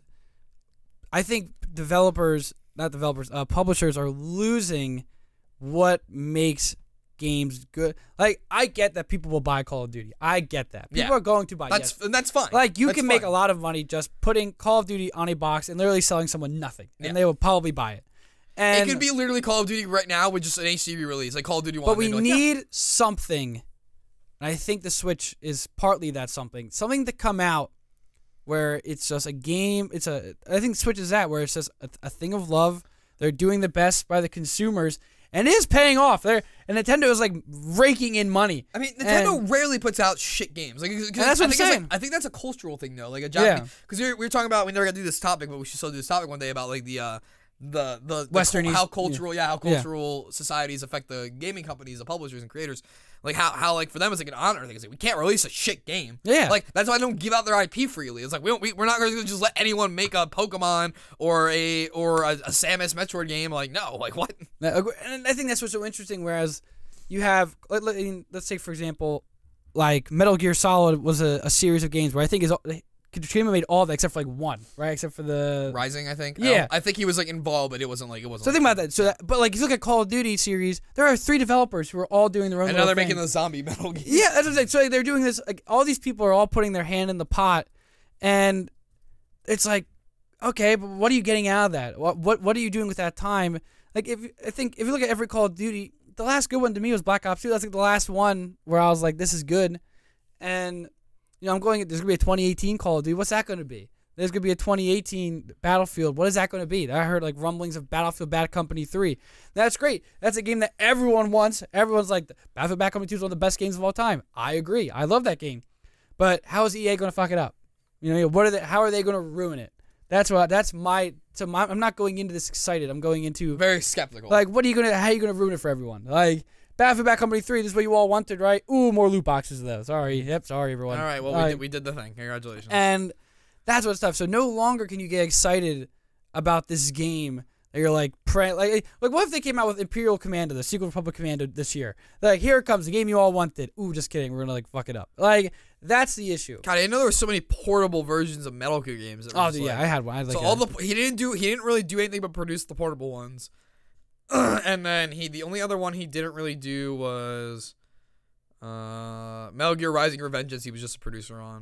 Speaker 2: I think developers, not developers, uh, publishers are losing what makes games good. Like I get that people will buy Call of Duty. I get that people
Speaker 1: Yeah.
Speaker 2: are going to buy.
Speaker 1: that's
Speaker 2: yes.
Speaker 1: and that's fine.
Speaker 2: Like you
Speaker 1: That's
Speaker 2: can make
Speaker 1: fine.
Speaker 2: a lot of money just putting Call of Duty on a box and literally selling someone nothing, and
Speaker 1: Yeah.
Speaker 2: they will probably buy it. And
Speaker 1: It could be literally Call of Duty right now with just an H D V release, like Call of Duty one.
Speaker 2: but we
Speaker 1: They'd be like, yeah.
Speaker 2: need something, and I think the Switch is partly that something. Something to come out where it's just a game. It's a. I think Switch is that where it's just a, a thing of love. They're doing the best by the consumers, and it is paying off. They're and Nintendo is like raking in money.
Speaker 1: I mean, Nintendo
Speaker 2: And-
Speaker 1: rarely puts out shit games. Like, 'cause
Speaker 2: that's what
Speaker 1: I
Speaker 2: I'm
Speaker 1: think it's
Speaker 2: saying.
Speaker 1: Like, I think that's a cultural thing, though. Like a
Speaker 2: Yeah.
Speaker 1: Japanese, because we, were- we were talking about we never got to do this topic, but we should still do this topic one day about like the uh the the, the
Speaker 2: Western
Speaker 1: cul- how
Speaker 2: East-
Speaker 1: cultural yeah, how
Speaker 2: Yeah.
Speaker 1: cultural societies affect the gaming companies, the publishers and creators. Like how how like for them it's like an honor thing. It's like we can't release a shit game.
Speaker 2: Yeah.
Speaker 1: Like that's why I don't give out their I P freely. It's like we don't we, we're not going to just let anyone make a Pokemon or a or a, a Samus Metroid game. Like no, like what?
Speaker 2: Now, and I think that's what's so interesting. Whereas you have, let, let, I mean, let's take for example, like Metal Gear Solid was a, a series of games where I think is Kojima made all of that except for like one, right? Except for the
Speaker 1: Rising, I think. I
Speaker 2: Yeah.
Speaker 1: don't- I, think he was like involved, but it wasn't like it wasn't.
Speaker 2: So
Speaker 1: like,
Speaker 2: think about that. So, that, but like if you look at Call of Duty series, there are three developers who are all doing their own.
Speaker 1: And now
Speaker 2: little
Speaker 1: they're
Speaker 2: thing.
Speaker 1: making the zombie Metal Gear.
Speaker 2: Yeah, that's what I'm saying. So like, they're doing this. Like all these people are all putting their hand in the pot, and it's like, okay, but what are you getting out of that? What what what are you doing with that time? Like if I think if you look at every Call of Duty, the last good one to me was Black Ops two. That's like the last one where I was like, this is good, and you know I'm going. There's gonna be a twenty eighteen Call of Duty. What's that gonna be? There's gonna be a twenty eighteen Battlefield. What is that gonna be? I heard like rumblings of Battlefield Bad Company three. That's great. That's a game that everyone wants. Everyone's like, Battlefield Bad Company two is one of the best games of all time. I agree. I love that game. But how is E A gonna fuck it up? You know, what are they? How are they gonna ruin it? That's what. That's my. So my, I'm not going into this excited. I'm going into
Speaker 1: Very skeptical.
Speaker 2: like, what are you gonna? How are you gonna ruin it for everyone? Like Battlefield Bad Company three. This is what you all wanted, right? Ooh, more loot boxes of those. Sorry. Yep. Sorry, everyone.
Speaker 1: all right, well,
Speaker 2: All
Speaker 1: we
Speaker 2: right.
Speaker 1: did, we did the thing. Congratulations.
Speaker 2: And that's what's tough. So no longer can you get excited about this game that you're like, pray, like, like what if they came out with Imperial Commando, the Secret Republic Commando this year? They're like, here it comes, the game you all wanted. Ooh, just kidding. We're gonna like fuck it up. Like that's the issue.
Speaker 1: God, I know there were so many portable versions of Metal Gear games. That were
Speaker 2: Oh
Speaker 1: just
Speaker 2: yeah,
Speaker 1: like-
Speaker 2: I had one. I had like
Speaker 1: so
Speaker 2: a-
Speaker 1: all the he didn't do he didn't really do anything but produce the portable ones. And then he the only other one he didn't really do was uh Metal Gear Rising Revengeance. He was just a producer on.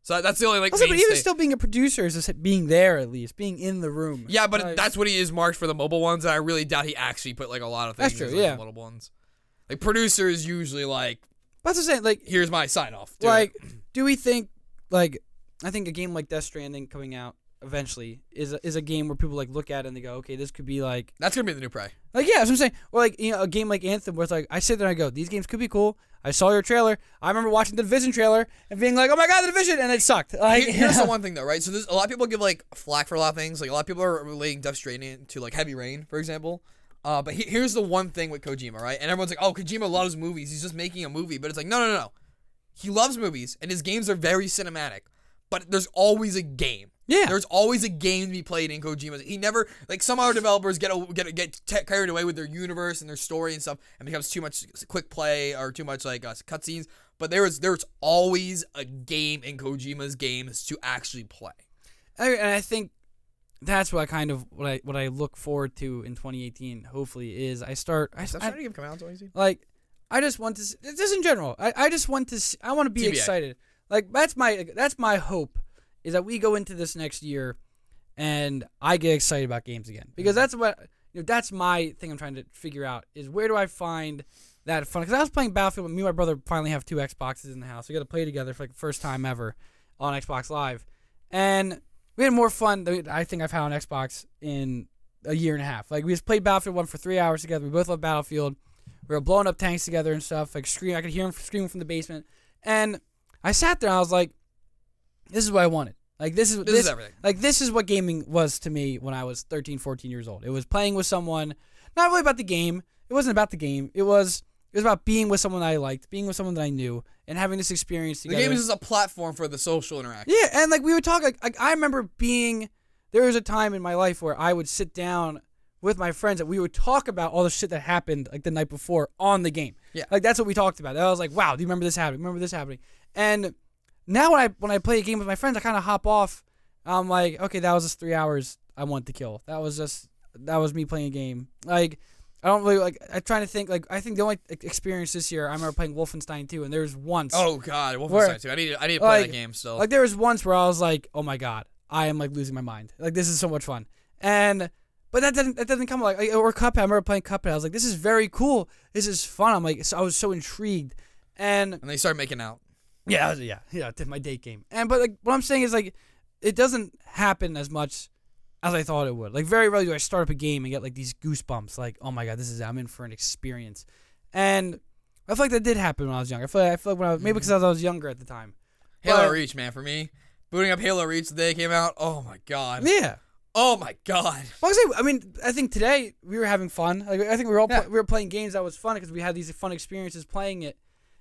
Speaker 1: So that's the only like.
Speaker 2: Also, but even
Speaker 1: mainstay.
Speaker 2: still being a producer is just being there at least, being in the room.
Speaker 1: Yeah, but
Speaker 2: Like,
Speaker 1: that's what he is marked for the mobile ones, and I really doubt he actually put like a lot of things.
Speaker 2: That's true,
Speaker 1: as, like,
Speaker 2: yeah.
Speaker 1: the mobile ones. Like producer is usually like,
Speaker 2: that's the same. Like,
Speaker 1: here's my sign off. Do
Speaker 2: like,
Speaker 1: it.
Speaker 2: do we think like I think a game like Death Stranding coming out eventually is a, is a game where people like look at it and they go, okay, this could be like
Speaker 1: That's gonna be the new Prey.
Speaker 2: like yeah, that's what I'm saying. Or like you know a game like Anthem where it's like I sit there and I go, these games could be cool. I saw your trailer. I remember watching the Division trailer and being like, oh my god, the Division, and it sucked. Like,
Speaker 1: Here- Here's the one thing though, right? So there's a lot of people give like flack for a lot of things. Like a lot of people are relating Death Stranding to like Heavy Rain, for example. Uh, but he- here's the one thing with Kojima, right? And everyone's like, oh, Kojima loves movies. He's just making a movie. But it's like, no, no, no, no. He loves movies, and his games are very cinematic. But there's always a game.
Speaker 2: Yeah.
Speaker 1: There's always a game to be played in Kojima's. He never like some other developers get a, get get t- carried away with their universe and their story and stuff, and becomes too much quick play or too much like uh, cutscenes. But there is there's always a game in Kojima's games to actually play.
Speaker 2: I- and I think that's what I kind of what I what I look forward to in twenty eighteen. Hopefully, is I start. I,
Speaker 1: Is that
Speaker 2: I
Speaker 1: Stranding come out in twenty eighteen?
Speaker 2: like. I just want to. s- Just in general. I, I just want to. s- I want to be
Speaker 1: T B A.
Speaker 2: excited. Like that's my that's my hope is that we go into this next year, and I get excited about games again because that's what you know. That's my thing. I'm trying to figure out is where do I find that fun? Because I was playing Battlefield. Me and my brother finally have two Xboxes in the house. We got to play together for like the first time ever on Xbox Live, and we had more fun than I think I've had on Xbox in a year and a half. Like we just played Battlefield one for three hours together. We both love Battlefield. We were blowing up tanks together and stuff. Like scream, I could hear him screaming from the basement, and I sat there and I was like, "This is what I wanted. Like this is
Speaker 1: This,
Speaker 2: this,
Speaker 1: is everything.
Speaker 2: like this is what gaming was to me when I was thirteen, fourteen years old. It was playing with someone, not really about the game. It wasn't about the game. It was it was about being with someone that I liked, being with someone that I knew, and having this experience
Speaker 1: The
Speaker 2: together.
Speaker 1: game is just a platform for the social interaction.
Speaker 2: Yeah, and like we would talk. Like, like I remember being there was a time in my life where I would sit down with my friends and we would talk about all the shit that happened like the night before on the game.
Speaker 1: Yeah.
Speaker 2: Like that's what we talked about. I was like, wow, do you remember this happening? Remember this happening? And now when I when I play a game with my friends, I kind of hop off. I'm like, okay, that was just three hours I wanted to kill. That was just that was me playing a game. Like I don't really like. I'm trying to think. Like I think the only like, experience this year I remember playing Wolfenstein two, and there was once.
Speaker 1: Oh God, Wolfenstein
Speaker 2: Where-
Speaker 1: two. I need I need to play
Speaker 2: like-
Speaker 1: that game still.
Speaker 2: Like there was once where I was like, "Oh my god, I am like losing my mind. Like this is so much fun." And but that didn't that doesn't come like or Cuphead. I remember playing Cuphead. I was like, "This is very cool. This is fun." I'm like, so I was so intrigued. And
Speaker 1: and they start making out.
Speaker 2: yeah, I was- yeah, yeah, did my date game. And but like what I'm saying is like, it doesn't happen as much as I thought it would. Like very rarely do I start up a game and get like these goosebumps. Like, oh my god, this is I'm in for an experience. And I feel like that did happen when I was younger. I feel like, I feel like when I was, maybe because I was younger at the time.
Speaker 1: Halo
Speaker 2: But-
Speaker 1: Reach, man, for me, booting up Halo Reach the day it came out. Oh my God.
Speaker 2: Yeah.
Speaker 1: Oh my God.
Speaker 2: Well, I, say, I mean, I think today we were having fun. Like, I think we were all
Speaker 1: Yeah.
Speaker 2: pl- we were playing games that was fun because we had these fun experiences playing it.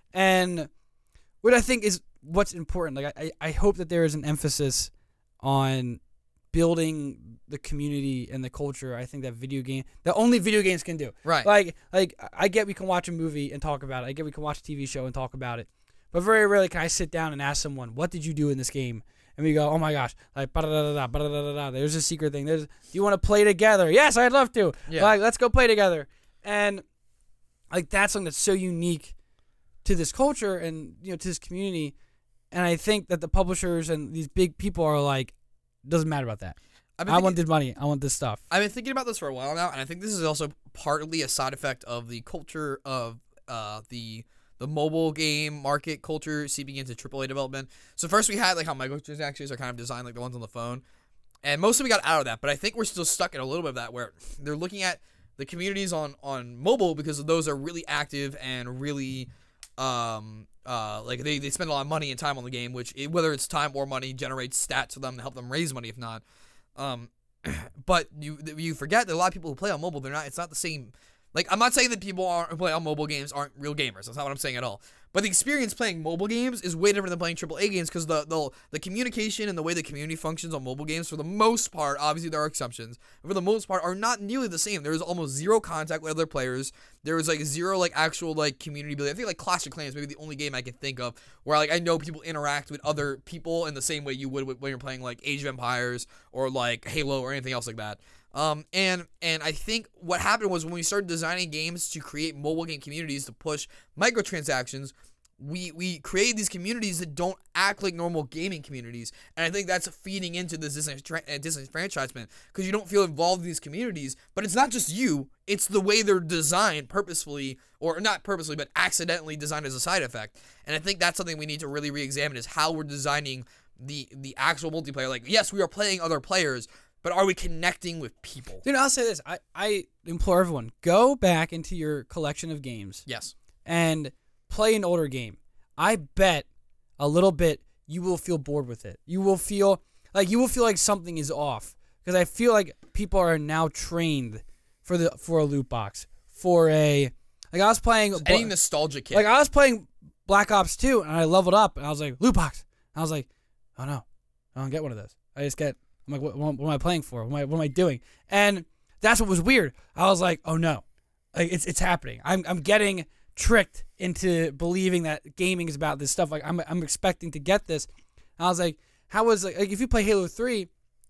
Speaker 2: And what I think is what's important. Like, I, I hope that there is an emphasis on building the community and the culture. I think that video game, that only video games can do.
Speaker 1: Right.
Speaker 2: Like, like I get we can watch a movie and talk about it. I get we can watch a T V show and talk about it. But very rarely can I sit down and ask someone, "What did you do in this game?" And we go, "Oh my gosh, like da da da da da da. There's a secret thing. There's, do you want to play together? Yes, I'd love to.
Speaker 1: Yeah.
Speaker 2: Like, let's go play together." And like that's something that's so unique to this culture and you know to this community. And I think that the publishers and these big people are like, doesn't matter about that.
Speaker 1: I've been
Speaker 2: I
Speaker 1: thinking-
Speaker 2: want this money. I want this stuff.
Speaker 1: I've been thinking about this for a while now, and I think this is also partly a side effect of the culture of uh, the the mobile game market culture seeping into triple A development. So first we had like how microtransactions are kind of designed like the ones on the phone, and most of we got out of that. But I think we're still stuck in a little bit of that where they're looking at the communities on on mobile because those are really active and really um uh like they, they spend a lot of money and time on the game, which it, whether it's time or money generates stats for them to help them raise money if not. Um, but you you forget that a lot of people who play on mobile, they're not. It's not the same. Like I'm not saying that people aren't, who play on mobile games aren't real gamers. That's not what I'm saying at all. But the experience playing mobile games is way different than playing triple A games because the, the the communication and the way the community functions on mobile games, for the most part, obviously there are exceptions, but for the most part, are not nearly the same. There is almost zero contact with other players. There is like zero like actual like community building. I think like Clash of Clans maybe the only game I can think of where like I know people interact with other people in the same way you would when you're playing like Age of Empires or like Halo or anything else like that. Um, and and I think what happened was when we started designing games to create mobile game communities to push microtransactions, we we create these communities that don't act like normal gaming communities, and I think that's feeding into this disenfra- uh, disenfranchisement because you don't feel involved in these communities. But it's not just you; it's the way they're designed purposefully, or not purposely, but accidentally designed as a side effect. And I think that's something we need to really re-examine: is how we're designing the the actual multiplayer. Like, yes, we are playing other players, but are we connecting with people?
Speaker 2: Dude, I'll say this: I I implore everyone, go back into your collection of games.
Speaker 1: Yes.
Speaker 2: And play an older game. I bet a little bit you will feel bored with it. You will feel like you will feel like something is off because I feel like people are now trained for the for a loot box for a like I was playing
Speaker 1: Any nostalgia kit.
Speaker 2: like I was playing Black Ops two and I leveled up and I was like loot box. And I was like, oh no, I don't get one of those. I just get I'm like what, what, what am I playing for? What am I what am I doing? And that's what was weird. I was like, oh no, like it's it's happening. I'm I'm getting tricked into believing that gaming is about this stuff. Like I'm, I'm expecting to get this. And I was like, how was like, like if you play Halo three,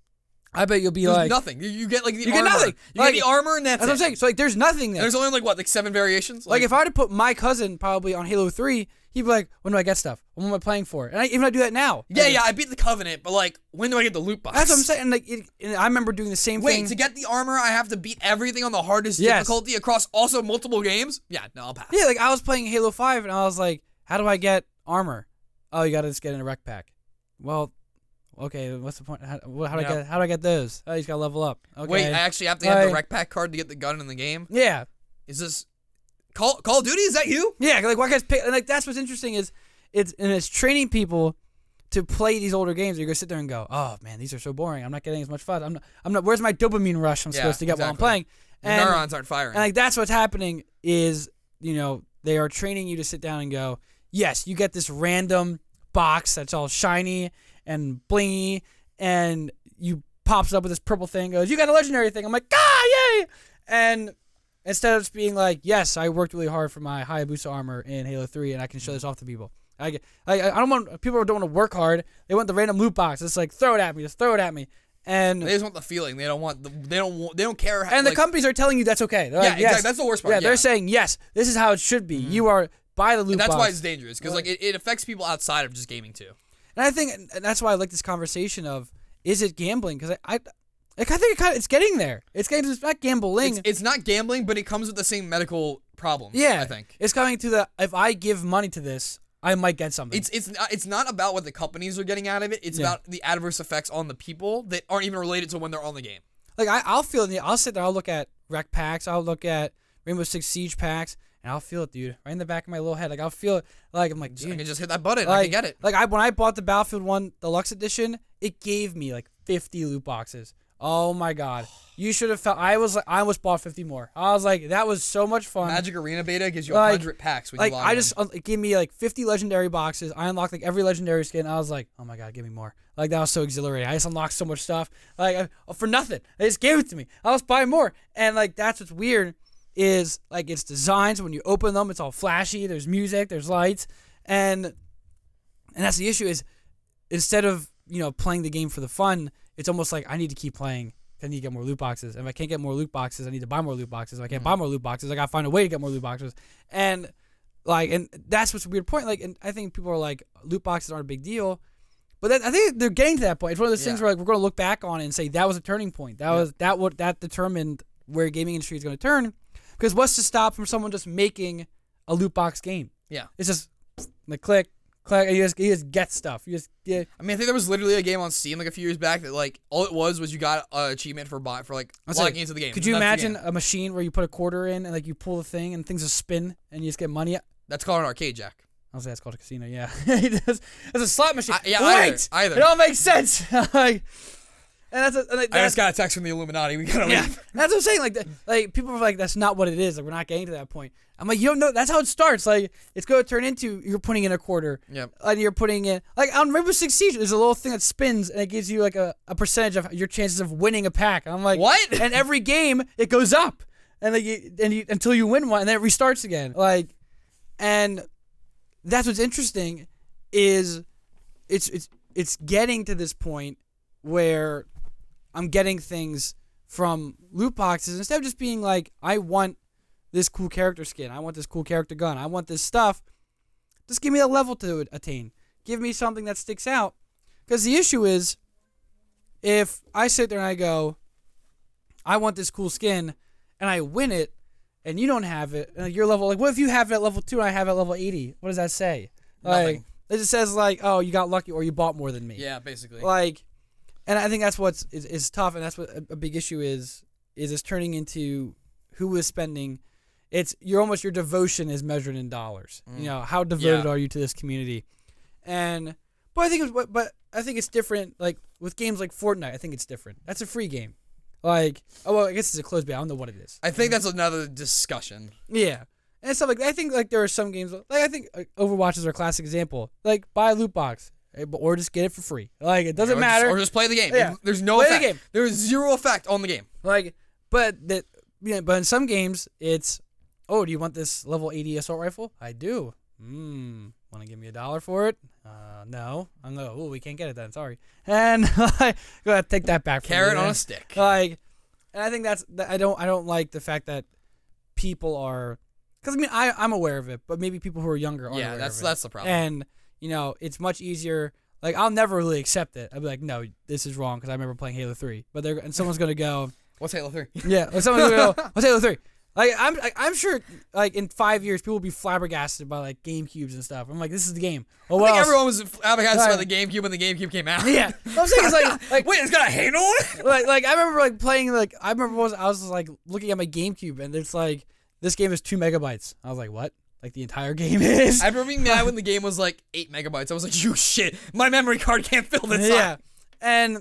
Speaker 2: I bet you'll be
Speaker 1: There's
Speaker 2: like
Speaker 1: nothing. You, you get like the
Speaker 2: you
Speaker 1: armor.
Speaker 2: get nothing.
Speaker 1: You
Speaker 2: like,
Speaker 1: get the armor and that's,
Speaker 2: that's
Speaker 1: it.
Speaker 2: what I'm saying. So like, there's nothing there.
Speaker 1: And there's only like what, like seven variations.
Speaker 2: Like, like if I were to put my cousin probably on Halo three, he'd be like, when do I get stuff? What am I playing for? And I, even I do that now.
Speaker 1: Yeah,
Speaker 2: like,
Speaker 1: yeah. I beat the Covenant, but like, when do I get the loot box?
Speaker 2: That's what I'm saying. And like, it, and I remember doing the same
Speaker 1: Wait,
Speaker 2: thing.
Speaker 1: to get the armor, I have to beat everything on the hardest
Speaker 2: Yes.
Speaker 1: difficulty across also multiple games. Yeah, no, I'll pass.
Speaker 2: Yeah, like I was playing Halo five and I was like, how do I get armor? Oh, you gotta just get in a rec pack. Well, okay, what's the point? How, how do
Speaker 1: Yeah.
Speaker 2: I get? How do I get those? Oh, you just gotta level up. Okay.
Speaker 1: Wait, I actually have to have the
Speaker 2: Right.
Speaker 1: rec pack card to get the gun in the game.
Speaker 2: yeah,
Speaker 1: Is this Call Call of Duty? Is that you?
Speaker 2: yeah. Like why guys pick? And like that's what's interesting is it's and it's training people to play these older games. You go sit there and go, oh man, these are so boring. I'm not getting as much fun. I'm not. I'm not. Where's my dopamine rush I'm
Speaker 1: Yeah,
Speaker 2: supposed to get while I'm
Speaker 1: exactly.
Speaker 2: playing?
Speaker 1: Your
Speaker 2: And,
Speaker 1: neurons aren't firing.
Speaker 2: and like that's what's happening is you know they are training you to sit down and go, yes, you get this random box that's all shiny and blingy, and you pops up with this purple thing. Goes, you got a legendary thing. I'm like, ah, yay! And instead of just being like, yes, I worked really hard for my Hayabusa armor in Halo three, and I can show this off to people. I get, I, I don't want people who don't want to work hard. They want the random loot box. It's like throw it at me, just throw it at me, and
Speaker 1: they just want the feeling. They don't want the. They don't. Want, they don't care. How,
Speaker 2: and
Speaker 1: like,
Speaker 2: the companies are telling you that's okay. They're
Speaker 1: Yeah,
Speaker 2: like, yes.
Speaker 1: exactly. That's the worst part.
Speaker 2: Yeah,
Speaker 1: Yeah,
Speaker 2: they're saying yes. This is how it should be. You are by the loot
Speaker 1: and that's
Speaker 2: box.
Speaker 1: why it's dangerous because like it, it affects people outside of just gaming too.
Speaker 2: And I think and that's why I like this conversation of is it gambling? Because I, I, like, I think it kind of it's getting there. It's getting it's not gambling.
Speaker 1: It's, it's not gambling, but it comes with the same medical problems.
Speaker 2: yeah,
Speaker 1: I think
Speaker 2: it's coming to the if I give money to this, I might get something.
Speaker 1: it's it's not, it's not about what the companies are getting out of it. It's
Speaker 2: Yeah.
Speaker 1: about the adverse effects on the people that aren't even related to when they're on the game.
Speaker 2: like I, I'll feel it. I'll sit there. I'll look at rec packs. I'll look at Rainbow Six Siege packs, and I'll feel it, dude, right in the back of my little head. Like I'll feel it. Like I'm like,
Speaker 1: I
Speaker 2: dude,
Speaker 1: can just hit that button.
Speaker 2: like,
Speaker 1: I can get it.
Speaker 2: Like I when I bought the Battlefield One Deluxe Edition, it gave me like fifty loot boxes. Oh my god, you should have felt. I was like, I almost bought fifty more. I was like, that was so much fun.
Speaker 1: Magic Arena beta gives you a
Speaker 2: Like-
Speaker 1: hundred packs when
Speaker 2: Like
Speaker 1: you log
Speaker 2: I
Speaker 1: in.
Speaker 2: just uh, it gave me like fifty legendary boxes. I unlocked like every legendary skin. I was like, oh my god, give me more. Like that was so exhilarating. I just unlocked so much stuff. Like I, for nothing. They just gave it to me. I was buying more. And like that's what's weird is like it's designs. When you open them, it's all flashy. There's music. There's lights. And and that's the issue is instead of you know playing the game for the fun, it's almost like I need to keep playing. I need to get more loot boxes. And if I can't get more loot boxes, I need to buy more loot boxes. If I can't
Speaker 1: Mm-hmm.
Speaker 2: buy more loot boxes, I gotta find a way to get more loot boxes. And like, and that's what's a weird point. Like, and I think people are like, loot boxes aren't a big deal, but that, I think they're getting to that point. It's one of those things
Speaker 1: Yeah.
Speaker 2: where like we're gonna look back on it and say that was a turning point. That
Speaker 1: Yeah.
Speaker 2: was that what that determined where gaming industry is going to turn. Because what's to stop from someone just making a loot box game?
Speaker 1: Yeah.
Speaker 2: It's just like click, click, and you just you just get stuff. You just get.
Speaker 1: I mean, I think there was literally a game on Steam like a few years back that like all it was was you got an achievement for buy for like
Speaker 2: That's
Speaker 1: logging
Speaker 2: like-
Speaker 1: into the game.
Speaker 2: Could you
Speaker 1: That's the
Speaker 2: imagine
Speaker 1: game.
Speaker 2: a machine where you put a quarter in and like you pull the thing and things just spin and you just get money?
Speaker 1: That's called an arcade jack.
Speaker 2: I'll say that's called a casino. Yeah, it does. It's a slot machine.
Speaker 1: I- yeah,
Speaker 2: Wait,
Speaker 1: either, either.
Speaker 2: it all makes sense. like, and that's a, and like,
Speaker 1: I
Speaker 2: that's,
Speaker 1: just got a text from the Illuminati. We gotta
Speaker 2: yeah,
Speaker 1: leave.
Speaker 2: that's what I'm saying. Like, the, like people are like, that's not what it is. Like, we're not getting to that point. I'm like, you don't know. That's how it starts. Like, it's going to turn into you're putting in a quarter.
Speaker 1: Yep.
Speaker 2: And you're putting in like on Rainbow Six Siege. There's a little thing that spins and it gives you like a, a percentage of your chances of winning a pack. And I'm like,
Speaker 1: What?
Speaker 2: And every game it goes up, and like you, and you, until you win one, and then it restarts again. Like, and that's what's interesting is it's it's it's getting to this point where I'm getting things from loot boxes instead of just being like, I want this cool character skin, I want this cool character gun, I want this stuff. Just give me a level to attain. Give me something that sticks out. Because the issue is, if I sit there and I go, I want this cool skin, and I win it, and you don't have it, and your level, like, what if you have it at level two and I have it at level eighty? What does that say?
Speaker 1: Nothing.
Speaker 2: Like, it just says, like, oh, you got lucky or you bought more than me.
Speaker 1: Yeah, basically.
Speaker 2: Like, and I think that's what's is, is tough, and that's what a, a big issue is, is it's turning into who is spending. It's, you're almost, your devotion is measured in dollars. Mm. You know, how devoted
Speaker 1: Yeah.
Speaker 2: are you to this community? And, but I think, it's, but I think it's different, like, with games like Fortnite, I think it's different. That's a free game. Like, oh, well, I guess it's a closed beta. I don't know what it is.
Speaker 1: I think that's another discussion.
Speaker 2: Yeah. And stuff like that. I think, like, there are some games, like, I think like, Overwatch is our classic example. Like, buy a loot box, or just get it for free. Like, it doesn't
Speaker 1: or
Speaker 2: matter.
Speaker 1: Just, or just play the game.
Speaker 2: Yeah.
Speaker 1: It- there's no
Speaker 2: Play
Speaker 1: effect.
Speaker 2: the game.
Speaker 1: There is zero effect on the game.
Speaker 2: Like, but that, yeah, but in some games, it's, oh, do you want this level eighty assault rifle? I do. Hmm. Want to give me a dollar for it? Uh, no. I'm like, oh, we can't get it then. Sorry. And like, go ahead, take that back. From
Speaker 1: Carrot
Speaker 2: me,
Speaker 1: on
Speaker 2: man.
Speaker 1: a stick.
Speaker 2: Like, and I think that's, I don't, I don't like the fact that people are, because I mean, I, I'm aware of it, but maybe people who are younger aren't
Speaker 1: Yeah,
Speaker 2: aware
Speaker 1: that's
Speaker 2: of it.
Speaker 1: that's the problem.
Speaker 2: And you know, it's much easier. Like, I'll never really accept it. I'll be like, no, this is wrong because I remember playing Halo three. But they're and someone's gonna go,
Speaker 1: What's Halo three?
Speaker 2: yeah, like someone's gonna go, what's Halo three? Like, I'm, like, I'm sure, like in five years, people will be flabbergasted by like GameCubes and stuff. I'm like, this is the game. Oh,
Speaker 1: I
Speaker 2: what
Speaker 1: think
Speaker 2: else?
Speaker 1: everyone was flabbergasted
Speaker 2: Right.
Speaker 1: by the GameCube when the GameCube came out.
Speaker 2: Yeah, what I'm saying is like, like
Speaker 1: Wait, it's got a handle on it?
Speaker 2: like, like I remember like playing like I remember was I was like looking at my GameCube and it's like this game is two megabytes. I was like, what? Like the entire game is?
Speaker 1: I remember being mad when the game was like eight megabytes. I was like, you shit, my memory card can't fill this
Speaker 2: Yeah,
Speaker 1: up.
Speaker 2: and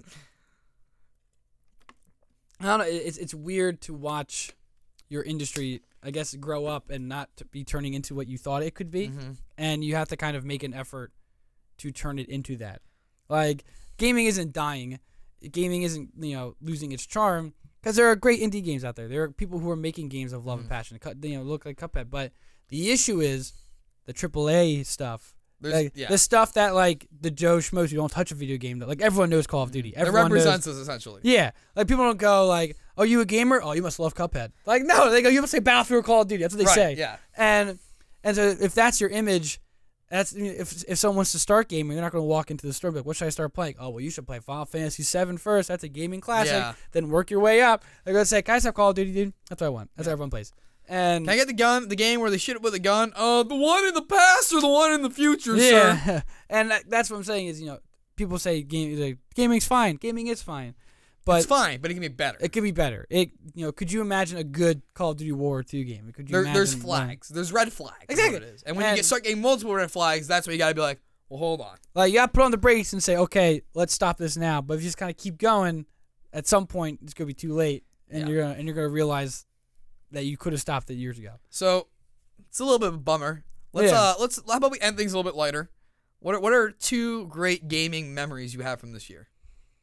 Speaker 2: I don't know. It's it's weird to watch your industry, I guess, grow up and not to be turning into what you thought it could be,
Speaker 1: Mhm.
Speaker 2: and you have to kind of make an effort to turn it into that. Like, gaming isn't dying, gaming isn't you know losing its charm because there are great indie games out there. There are people who are making games of love
Speaker 1: Mm.
Speaker 2: and passion, cut- you know, look like Cuphead. But the issue is the triple A stuff.
Speaker 1: There's,
Speaker 2: Like,
Speaker 1: yeah.
Speaker 2: the stuff that like the Joe Schmoes who don't touch a video game, that like everyone knows Call of Duty.
Speaker 1: It
Speaker 2: Everyone knows.
Speaker 1: represents us essentially.
Speaker 2: Yeah, like people don't go like, "Oh, you a gamer? Oh, you must love Cuphead." Like, no, they go, "You must say Battlefield or Call of Duty." That's what they
Speaker 1: Right,
Speaker 2: say.
Speaker 1: yeah.
Speaker 2: And and so if that's your image, that's if if someone wants to start gaming, they're not going to walk into the store and be like, "What should I start playing?" Oh, well, you should play Final Fantasy seven first. That's a gaming classic.
Speaker 1: Yeah.
Speaker 2: Then work your way up. They're going to say, "Can I just have Call of Duty, dude?" That's what I want. That's what everyone plays. And
Speaker 1: Can I get the gun, the game where they shoot it with a gun? Uh, the one in the past or the one in the future, sir?
Speaker 2: yeah, and that- that's what I'm saying is you know people say game like, gaming's fine. Gaming is fine, but
Speaker 1: It's fine, but it can be better.
Speaker 2: it could be better. It you know, could you imagine a good Call of Duty World War Two game? Could you
Speaker 1: There,
Speaker 2: imagine
Speaker 1: there's
Speaker 2: one-
Speaker 1: flags. There's red flags. is
Speaker 2: Exactly.
Speaker 1: what it is. And when you
Speaker 2: And-
Speaker 1: get start getting multiple red flags, that's when you got to be like, well, hold on.
Speaker 2: Like, you got to put on the brakes and say, okay, let's stop this now. But if you just kind of keep going, at some point it's gonna be too late, and
Speaker 1: Yeah.
Speaker 2: you're gonna and you're gonna realize that you could have stopped it years ago.
Speaker 1: So it's a little bit of a bummer. Let's
Speaker 2: Yeah.
Speaker 1: uh, let's how about we end things a little bit lighter? What are, what are two great gaming memories you have from this year?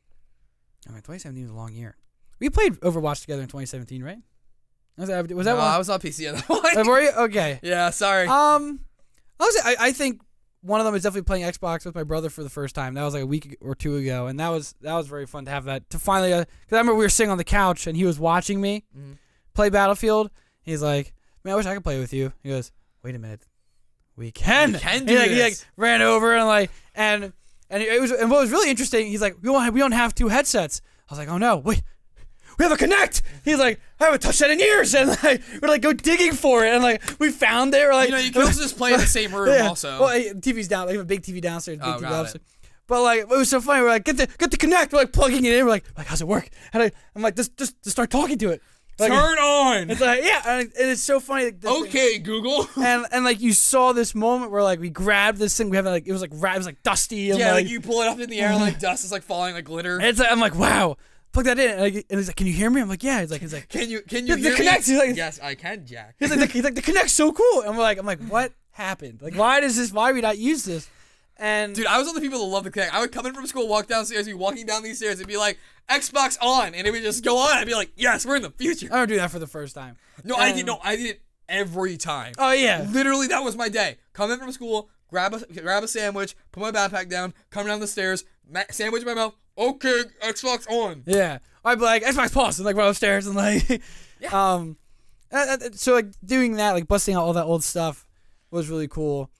Speaker 2: I mean, twenty seventeen was a long year. We played Overwatch together in twenty seventeen, right? Was that was that
Speaker 1: no,
Speaker 2: one?
Speaker 1: I was on P C at that point.
Speaker 2: Uh, were you? Okay.
Speaker 1: Yeah, sorry.
Speaker 2: Um, honestly, I, I think one of them is definitely playing Xbox with my brother for the first time. That was like a week or two ago, and that was that was very fun to have that to finally. Because I remember we were sitting on the couch and he was watching me
Speaker 1: Mhm.
Speaker 2: play Battlefield. He's like, "Man, I wish I could play with you." He goes, "Wait a minute, we can."
Speaker 1: We can
Speaker 2: he
Speaker 1: do
Speaker 2: like, He like
Speaker 1: this.
Speaker 2: ran over and like and and it was and what was really interesting. He's like, "We don't have, we don't have two headsets." I was like, "Oh no, wait." We have a Connect. He's like, I haven't touched that in years, and like we're like go digging for it, and like we found it. We're like,
Speaker 1: You know, you can also just play in the same room
Speaker 2: yeah.
Speaker 1: also.
Speaker 2: Well, hey, T V's down. They have a big T V downstairs. Big
Speaker 1: Oh,
Speaker 2: T V
Speaker 1: got
Speaker 2: upstairs. But like, it was so funny. We're like, get the get the Connect. We're like plugging it in. We're like, like how's it work? And I, I'm like, just just just start talking to it. Like,
Speaker 1: Turn on.
Speaker 2: It's like, yeah, and, and it's so funny. Like, this thing-
Speaker 1: Okay, Google.
Speaker 2: and and like you saw this moment where like we grabbed this thing. We have like it was like ra- it was like dusty. And,
Speaker 1: yeah,
Speaker 2: like,
Speaker 1: like you pull it up in the air, and like dust is like falling like glitter.
Speaker 2: and it's like, I'm like, wow. Plug that in. And, like, and he's like, can you hear me? I'm like, yeah. He's like, he's like,
Speaker 1: Can you can you
Speaker 2: The- the
Speaker 1: hear me?
Speaker 2: Connect, he's like-
Speaker 1: yes, I can, Jack.
Speaker 2: He's like, the, he's like, the Connect's so cool. And we're like, I'm like, what happened? Like, why does this? Why do we not use this? And
Speaker 1: Dude, I was one of the people that love the Connect. I would come in from school, walk downstairs, be walking down these stairs, and be like, Xbox on, and it would just go on. I'd be like, yes, we're in the future.
Speaker 2: I don't do that for the first time.
Speaker 1: No, I
Speaker 2: And-
Speaker 1: did. No, I did it every time.
Speaker 2: Oh yeah.
Speaker 1: Literally, that was my day. Come in from school, grab a grab a sandwich, put my backpack down, come down the stairs, ma- sandwich in my mouth. Okay, Xbox on.
Speaker 2: Yeah. I'd be like, Xbox pause and like run upstairs and like, um, uh, uh, so like doing that, like busting out all that old stuff was really cool.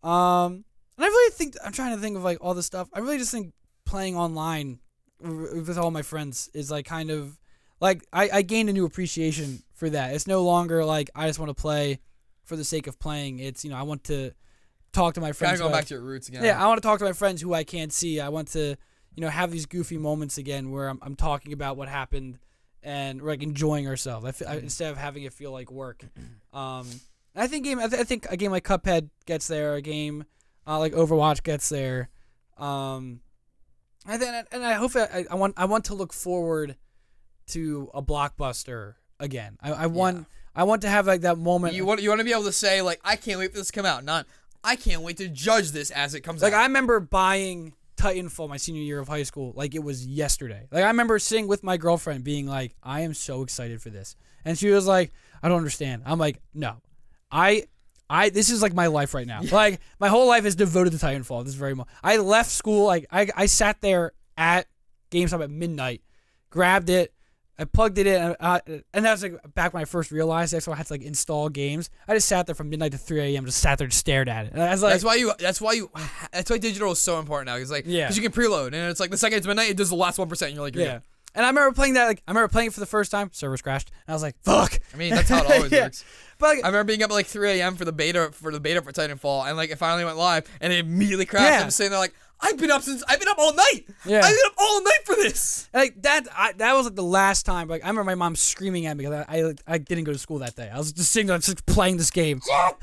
Speaker 2: Um, and I really think I'm trying to think of like all this stuff. I really just think playing online with all my friends is like kind of like I, I gained a new appreciation for that. It's no longer like I just want to play for the sake of playing. It's, you know, I want to talk to my friends.
Speaker 1: Kind of going
Speaker 2: who I-
Speaker 1: back to your roots again.
Speaker 2: Yeah, I want to talk to my friends who I can't see. I want to, you know, have these goofy moments again where I'm, I'm talking about what happened and we're like enjoying ourselves. I feel, I, instead of having it feel like work. Um, I think game. I, th- I think a game like Cuphead gets there. A game uh, like Overwatch gets there. Um, and then and I hope I, I want I want to look forward to a blockbuster again. I, I want
Speaker 1: Yeah.
Speaker 2: I want to have like that moment.
Speaker 1: You want you want to be able to say like, I can't wait for this to come out, not I can't wait to judge this as it comes
Speaker 2: Like
Speaker 1: out.
Speaker 2: I remember buying Titanfall my senior year of high school like it was yesterday. Like I remember sitting with my girlfriend being like, I am so excited for this. And she was like, I don't understand. I'm like, no. I I this is like my life right now. Like my whole life is devoted to Titanfall. This very moment. I left school like I I sat there at GameStop at midnight, grabbed it, I plugged it in, and, uh, and that was like back when I first realized that's why I had to like install games. I just sat there from midnight to three a.m. just sat there and stared at it. And I was like,
Speaker 1: that's why you. That's why you. That's why digital is so important now. It's like,
Speaker 2: Yeah.
Speaker 1: because you can preload, and it's like the second it's midnight, it does the last one percent. And you're like, you're
Speaker 2: yeah.
Speaker 1: good.
Speaker 2: And I remember playing that. Like I remember playing it for the first time. Servers crashed, and I was like, "Fuck."
Speaker 1: I mean, that's how it always
Speaker 2: Yeah.
Speaker 1: works.
Speaker 2: But like,
Speaker 1: I remember being up at like three a.m. for the beta for the beta for Titanfall, and like it finally went live, and it immediately crashed.
Speaker 2: Yeah.
Speaker 1: I'm sitting there like, I've been up since I've been up all night.
Speaker 2: Yeah.
Speaker 1: I've been up all night for this.
Speaker 2: like that. I, that was like the last time. Like I remember my mom screaming at me because I, I I didn't go to school that day. I was just sitting there just playing this game.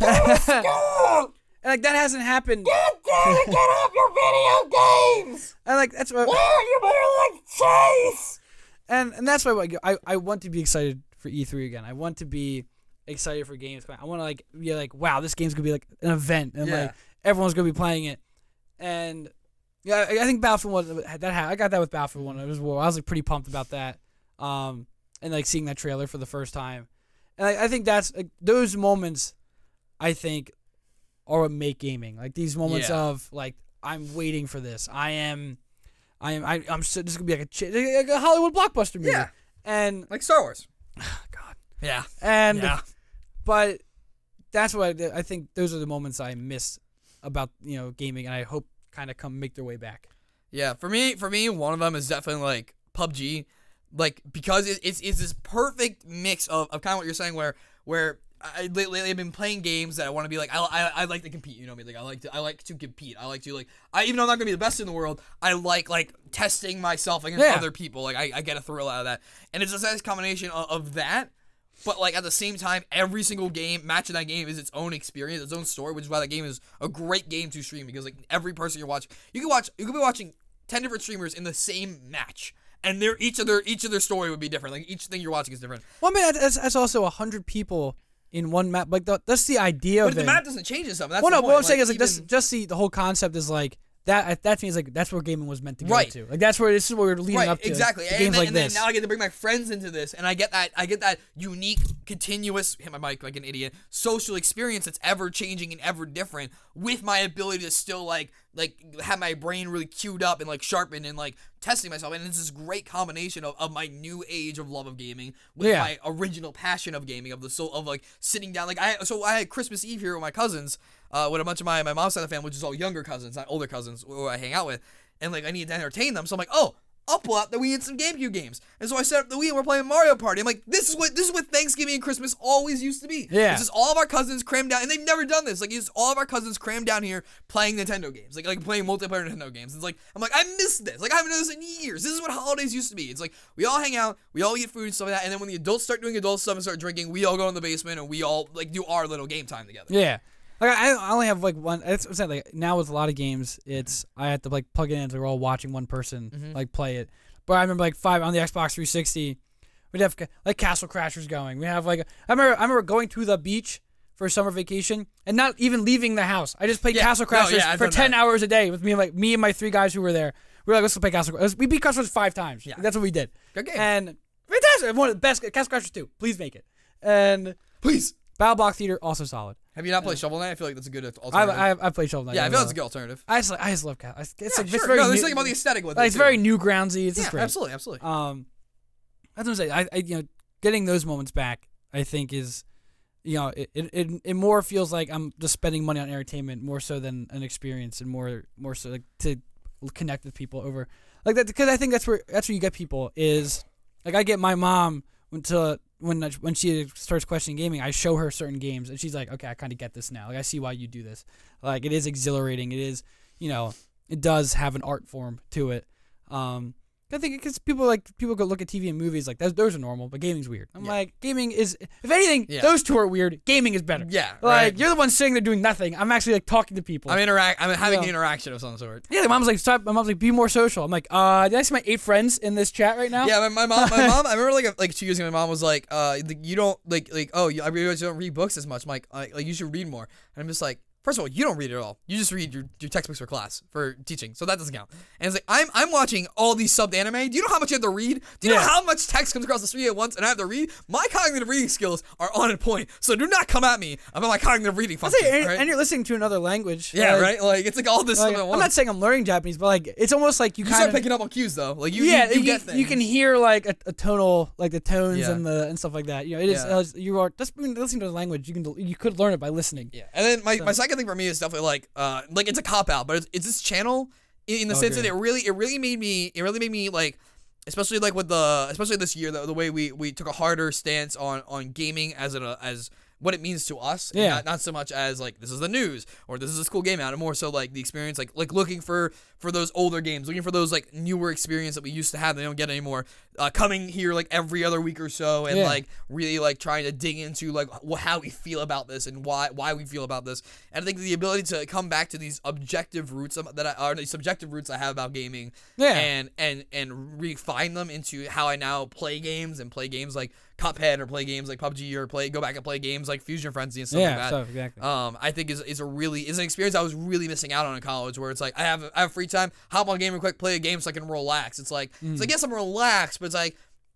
Speaker 2: And like that hasn't happened.
Speaker 1: Get off your video games.
Speaker 2: And like that's what.
Speaker 1: You better like chase.
Speaker 2: And and that's why like, I I want to be excited for E three again. I want to be excited for games. I want to like be like, wow, this game's gonna be like an event, and
Speaker 1: Yeah.
Speaker 2: like everyone's gonna be playing it. And yeah, I, I think Battlefield one that ha- I got that with Battlefield one as well. I was like pretty pumped about that. Um, and like seeing that trailer for the first time, and I, I think that's like those moments. I think are what make gaming like these moments
Speaker 1: Yeah.
Speaker 2: of like I'm waiting for this. I am. I am. I, I'm. So, this is gonna be like a, ch- like a Hollywood blockbuster movie.
Speaker 1: Yeah.
Speaker 2: And
Speaker 1: Like Star Wars.
Speaker 2: God.
Speaker 1: Yeah.
Speaker 2: And
Speaker 1: Yeah.
Speaker 2: but that's what I, I think. Those are the moments I miss about you know gaming, and I hope kind of come make their way back.
Speaker 1: Yeah, for me, for me, one of them is definitely like P U B G, like because it, it's it's this perfect mix of, of kind of what you're saying, where where I lately I've been playing games that I want to be like I, I I like to compete, you know what I mean? Like I like to I like to compete. I like to like I even though I'm not gonna be the best in the world, I like like testing myself against
Speaker 2: Yeah.
Speaker 1: other people. Like I, I get a thrill out of that, and it's a nice combination of, of that. But like at the same time, every single game, match in that game is its own experience, its own story, which is why that game is a great game to stream because like every person you're watching, you can watch, you could be watching ten different streamers in the same match, and their each of their each of their story would be different. Like each thing you're watching is different.
Speaker 2: Well, I mean, that's, that's also a hundred people in one map. Like the, that's the idea
Speaker 1: But
Speaker 2: of
Speaker 1: if the
Speaker 2: it.
Speaker 1: map doesn't change itself, that's
Speaker 2: well,
Speaker 1: the
Speaker 2: no,
Speaker 1: point.
Speaker 2: what I'm saying is like
Speaker 1: even-
Speaker 2: that's just the the whole concept is like that. That means like that's where gaming was meant to go
Speaker 1: Right.
Speaker 2: to. Like that's where this is what we're leading
Speaker 1: right,
Speaker 2: up to.
Speaker 1: exactly.
Speaker 2: to
Speaker 1: and
Speaker 2: games
Speaker 1: then,
Speaker 2: like
Speaker 1: and then
Speaker 2: this.
Speaker 1: now I get to bring my friends into this, and I get that I get that unique, continuous hit my mic like an idiot social experience that's ever changing and ever different with my ability to still like like have my brain really queued up and like sharpened and like testing myself. And it's this great combination of, of my new age of love of gaming with
Speaker 2: Yeah.
Speaker 1: my original passion of gaming of the soul of like sitting down. Like I so I had Christmas Eve here with my cousins, uh, with a bunch of my my mom's side of the family, which is all younger cousins, not older cousins, who I hang out with, and like I need to entertain them. So I'm like, oh, I'll pull out the Wii and some GameCube games. And so I set up the Wii and we're playing Mario Party. I'm like, this is what this is what Thanksgiving and Christmas always used to be.
Speaker 2: Yeah.
Speaker 1: It's just all of our cousins crammed down, and they've never done this. Like, it's all of our cousins crammed down here playing Nintendo games, like like playing multiplayer Nintendo games. It's like I'm like I miss this. Like I haven't done this in years. This is what holidays used to be. It's like we all hang out, we all eat food and stuff like that, and then when the adults start doing adult stuff and start drinking, we all go in the basement and we all like do our little game time together.
Speaker 2: Yeah. Like I, I only have like one. It's, it's not like now with a lot of games, it's I have to like plug it in so we're all watching one person
Speaker 1: Mhm.
Speaker 2: like play it. But I remember like five on the Xbox three sixty, we'd have like Castle Crashers going. We have like I remember I remember going to the beach for summer vacation and not even leaving the house. I just played
Speaker 1: Yeah.
Speaker 2: Castle
Speaker 1: No,
Speaker 2: Crashers
Speaker 1: yeah, I've
Speaker 2: for
Speaker 1: done
Speaker 2: ten
Speaker 1: that. hours
Speaker 2: hours a day with me and like me and my three guys who were there. We were like, let's play Castle Crashers. We beat Castle Crashers five times.
Speaker 1: Yeah.
Speaker 2: That's what we did.
Speaker 1: Good game.
Speaker 2: And fantastic. One of the best Castle Crashers two. Please make it. And
Speaker 1: Please.
Speaker 2: Battle Block Theater also solid.
Speaker 1: Have you not played Shovel Knight? I feel like that's a good
Speaker 2: I
Speaker 1: alternative.
Speaker 2: I I played Shovel Knight.
Speaker 1: yeah, I
Speaker 2: as
Speaker 1: feel
Speaker 2: well.
Speaker 1: that's a good alternative.
Speaker 2: I just, I just love Cat. It's
Speaker 1: Yeah,
Speaker 2: like
Speaker 1: sure.
Speaker 2: it's very
Speaker 1: no, there's
Speaker 2: new,
Speaker 1: something about the aesthetic with
Speaker 2: like,
Speaker 1: it.
Speaker 2: it's
Speaker 1: too.
Speaker 2: very new groundsy. It's
Speaker 1: Yeah,
Speaker 2: just great.
Speaker 1: absolutely, absolutely.
Speaker 2: Um, that's what I'm saying. I, I, you know, getting those moments back, I think is, you know, it, it, it, it more feels like I'm just spending money on entertainment more so than an experience, and more more so like to connect with people over like that, because I think that's where that's where you get people is like I get my mom when to when when she starts questioning gaming, I show her certain games and she's like, okay, I kind of get this now. Like I see why you do this. Like it is exhilarating. It is, you know, it does have an art form to it. Um, I think because people like people go look at T V and movies like those, those are normal, but gaming's weird. I'm
Speaker 1: Yeah.
Speaker 2: like, gaming is, if anything,
Speaker 1: Yeah.
Speaker 2: those two are weird. Gaming is better.
Speaker 1: Yeah,
Speaker 2: like
Speaker 1: right.
Speaker 2: you're the one sitting there doing nothing. I'm actually like talking to people.
Speaker 1: I'm interact. I'm having
Speaker 2: Yeah.
Speaker 1: an interaction of some sort.
Speaker 2: yeah, my mom's like, stop. My mom's like, be more social. I'm like, uh, did I see my eight friends in this chat right now?
Speaker 1: Yeah, my, my mom. My mom. I remember like like two years ago, my mom was like, "Uh, like, you don't like like oh, you, I realize you don't read books as much." I'm like, uh, like you should read more. And I'm just like, first of all, you don't read at all. You just read your, your textbooks for class for teaching, so that doesn't count. And it's like I'm I'm watching all these subbed anime. Do you know how much you have to read? Do you
Speaker 2: Yeah.
Speaker 1: know how much text comes across the screen at once, and I have to read? My cognitive reading skills are on point, so do not come at me about my cognitive reading
Speaker 2: I
Speaker 1: function.
Speaker 2: say, and,
Speaker 1: right?
Speaker 2: and you're listening to another language.
Speaker 1: yeah,
Speaker 2: like,
Speaker 1: right. Like it's like all this
Speaker 2: like,
Speaker 1: stuff at
Speaker 2: I'm
Speaker 1: once.
Speaker 2: not saying I'm learning Japanese, but like it's almost like you,
Speaker 1: you
Speaker 2: kind
Speaker 1: start
Speaker 2: of
Speaker 1: picking up on cues though. Like you,
Speaker 2: yeah,
Speaker 1: you, you get things.
Speaker 2: you can hear like a, a tonal, like the tones
Speaker 1: Yeah.
Speaker 2: and the and stuff like that. You know, it is
Speaker 1: Yeah.
Speaker 2: uh, you are just listening to the language. You can you could learn it by listening.
Speaker 1: Yeah, and then my,
Speaker 2: So-
Speaker 1: my second thing for me is definitely like uh like it's a cop out, but it's, it's this channel in, in the
Speaker 2: Oh,
Speaker 1: sense
Speaker 2: great.
Speaker 1: that it really it really made me it really made me like especially like with the especially this year the, the way we we took a harder stance on on gaming as an as what it means to us, and
Speaker 2: Yeah.
Speaker 1: not, not so much as like this is the news or this is a school game out, and more so like the experience, like like looking for for those older games, looking for those like newer experience that we used to have that they don't get anymore. Uh, coming here like every other week or so, and
Speaker 2: Yeah.
Speaker 1: like really like trying to dig into like wh- how we feel about this and why why we feel about this. And I think the ability to come back to these objective roots of- that I, are the subjective roots I have about gaming,
Speaker 2: Yeah.
Speaker 1: and and and refine them into how I now play games and play games like Cuphead or play games like P U B G or play go back and play games like Fusion Frenzy and stuff
Speaker 2: yeah,
Speaker 1: like that.
Speaker 2: so exactly.
Speaker 1: Um, I think is is a really is an experience I was really missing out on in college, where it's like I have I have free time, hop on game real quick, play a game so I can relax. It's like
Speaker 2: Mm.
Speaker 1: so I guess I'm relaxed, but it's like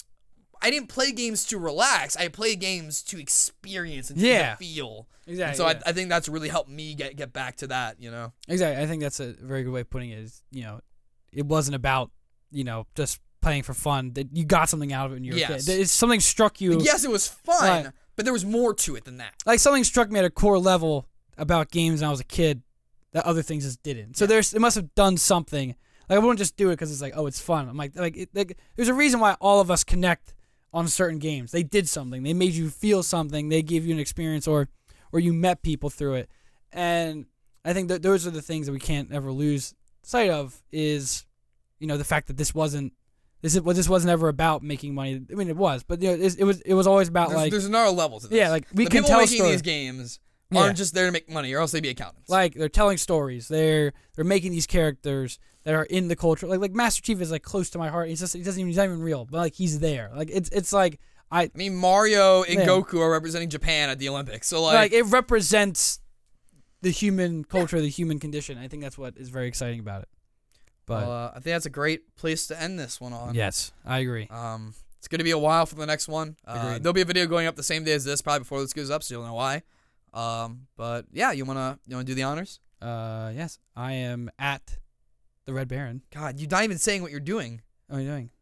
Speaker 1: I didn't play games to relax. I played games to experience and to
Speaker 2: Yeah.
Speaker 1: feel.
Speaker 2: exactly.
Speaker 1: And so
Speaker 2: yeah.
Speaker 1: I, I think that's really helped me get get back to that. You know.
Speaker 2: exactly. I think that's a very good way of putting it. Is you know, it wasn't about you know just playing for fun. That you got something out of it when you were
Speaker 1: Yes.
Speaker 2: a kid. It's something struck you.
Speaker 1: Yes, it was fun,
Speaker 2: Right.
Speaker 1: but there was more to it than that.
Speaker 2: Like something struck me at a core level about games when I was a kid that other things just didn't. So
Speaker 1: Yeah.
Speaker 2: there's it must have done something. Like I wouldn't just do it because it's like oh it's fun. I'm like like, it, like there's a reason why all of us connect on certain games. They did something. They made you feel something. They gave you an experience, or or you met people through it. And I think that those are the things that we can't ever lose sight of. Is you know the fact that this wasn't this is well, this wasn't ever about making money. I mean it was, but you know, it, it was it was always about
Speaker 1: There's,
Speaker 2: like
Speaker 1: there's another level to this.
Speaker 2: yeah like we
Speaker 1: the
Speaker 2: can
Speaker 1: people
Speaker 2: tell
Speaker 1: making
Speaker 2: stories.
Speaker 1: these games
Speaker 2: Yeah.
Speaker 1: aren't just there to make money, or else they'd be accountants.
Speaker 2: Like they're telling stories. They're they're making these characters that are in the culture. Like like Master Chief is like close to my heart. He's just he doesn't even he's not even real, but like he's there. Like it's it's like I
Speaker 1: I mean, Mario and
Speaker 2: Yeah.
Speaker 1: Goku are representing Japan at the Olympics, so
Speaker 2: like,
Speaker 1: like,
Speaker 2: it represents the human culture, the human condition. I think that's what is very exciting about it. But
Speaker 1: well, uh, I think that's a great place to end this one on.
Speaker 2: yes, I agree.
Speaker 1: Um, it's gonna be a while for the next one. Uh,
Speaker 2: Agreed.
Speaker 1: there'll be a video going up the same day as this, probably before this goes up, so you'll know why. Um, but yeah, you wanna you wanna do the honors?
Speaker 2: Uh, yes, I am at the Red Baron.
Speaker 1: God, you're not even saying what you're doing.
Speaker 2: What are you doing?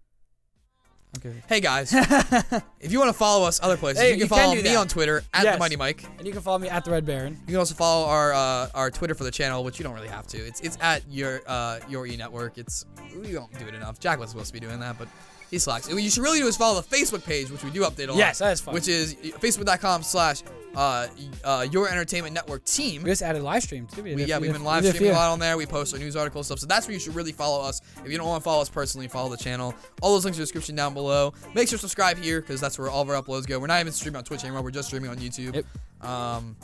Speaker 2: Okay.
Speaker 1: Hey guys, if you want to follow us other places,
Speaker 2: Hey,
Speaker 1: you can
Speaker 2: you can
Speaker 1: follow
Speaker 2: do
Speaker 1: me
Speaker 2: that.
Speaker 1: on Twitter at
Speaker 2: Yes.
Speaker 1: the Mighty Mike.
Speaker 2: And you can follow me at the Red Baron.
Speaker 1: You can also follow our uh, our Twitter for the channel, which you don't really have to. It's it's at your uh, your e network. It's we don't do it enough. Jack was supposed to be doing that, but he slacks. What you should really do is follow the Facebook page, which we do update a lot.
Speaker 2: Yes, that is fun.
Speaker 1: Which is facebook.com slash uh, uh, Your Entertainment Network Team.
Speaker 2: We just added live stream too.
Speaker 1: We, yeah, we've been live streaming a lot on there. We post our news articles and stuff. So that's where you should really follow us. If you don't want to follow us personally, follow the channel. All those links are in the description down below. Make sure to subscribe here because that's where all of our uploads go. We're not even streaming on Twitch anymore. We're just streaming on YouTube.
Speaker 2: Yep.
Speaker 1: Um,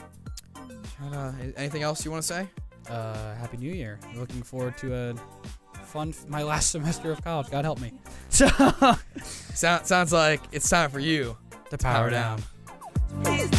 Speaker 1: uh, anything else you want to say?
Speaker 2: Uh, Happy New Year. Looking forward to a fun my last semester of college. God help me. So
Speaker 1: Sound, sounds like it's time for you
Speaker 2: to
Speaker 1: power down.
Speaker 3: Please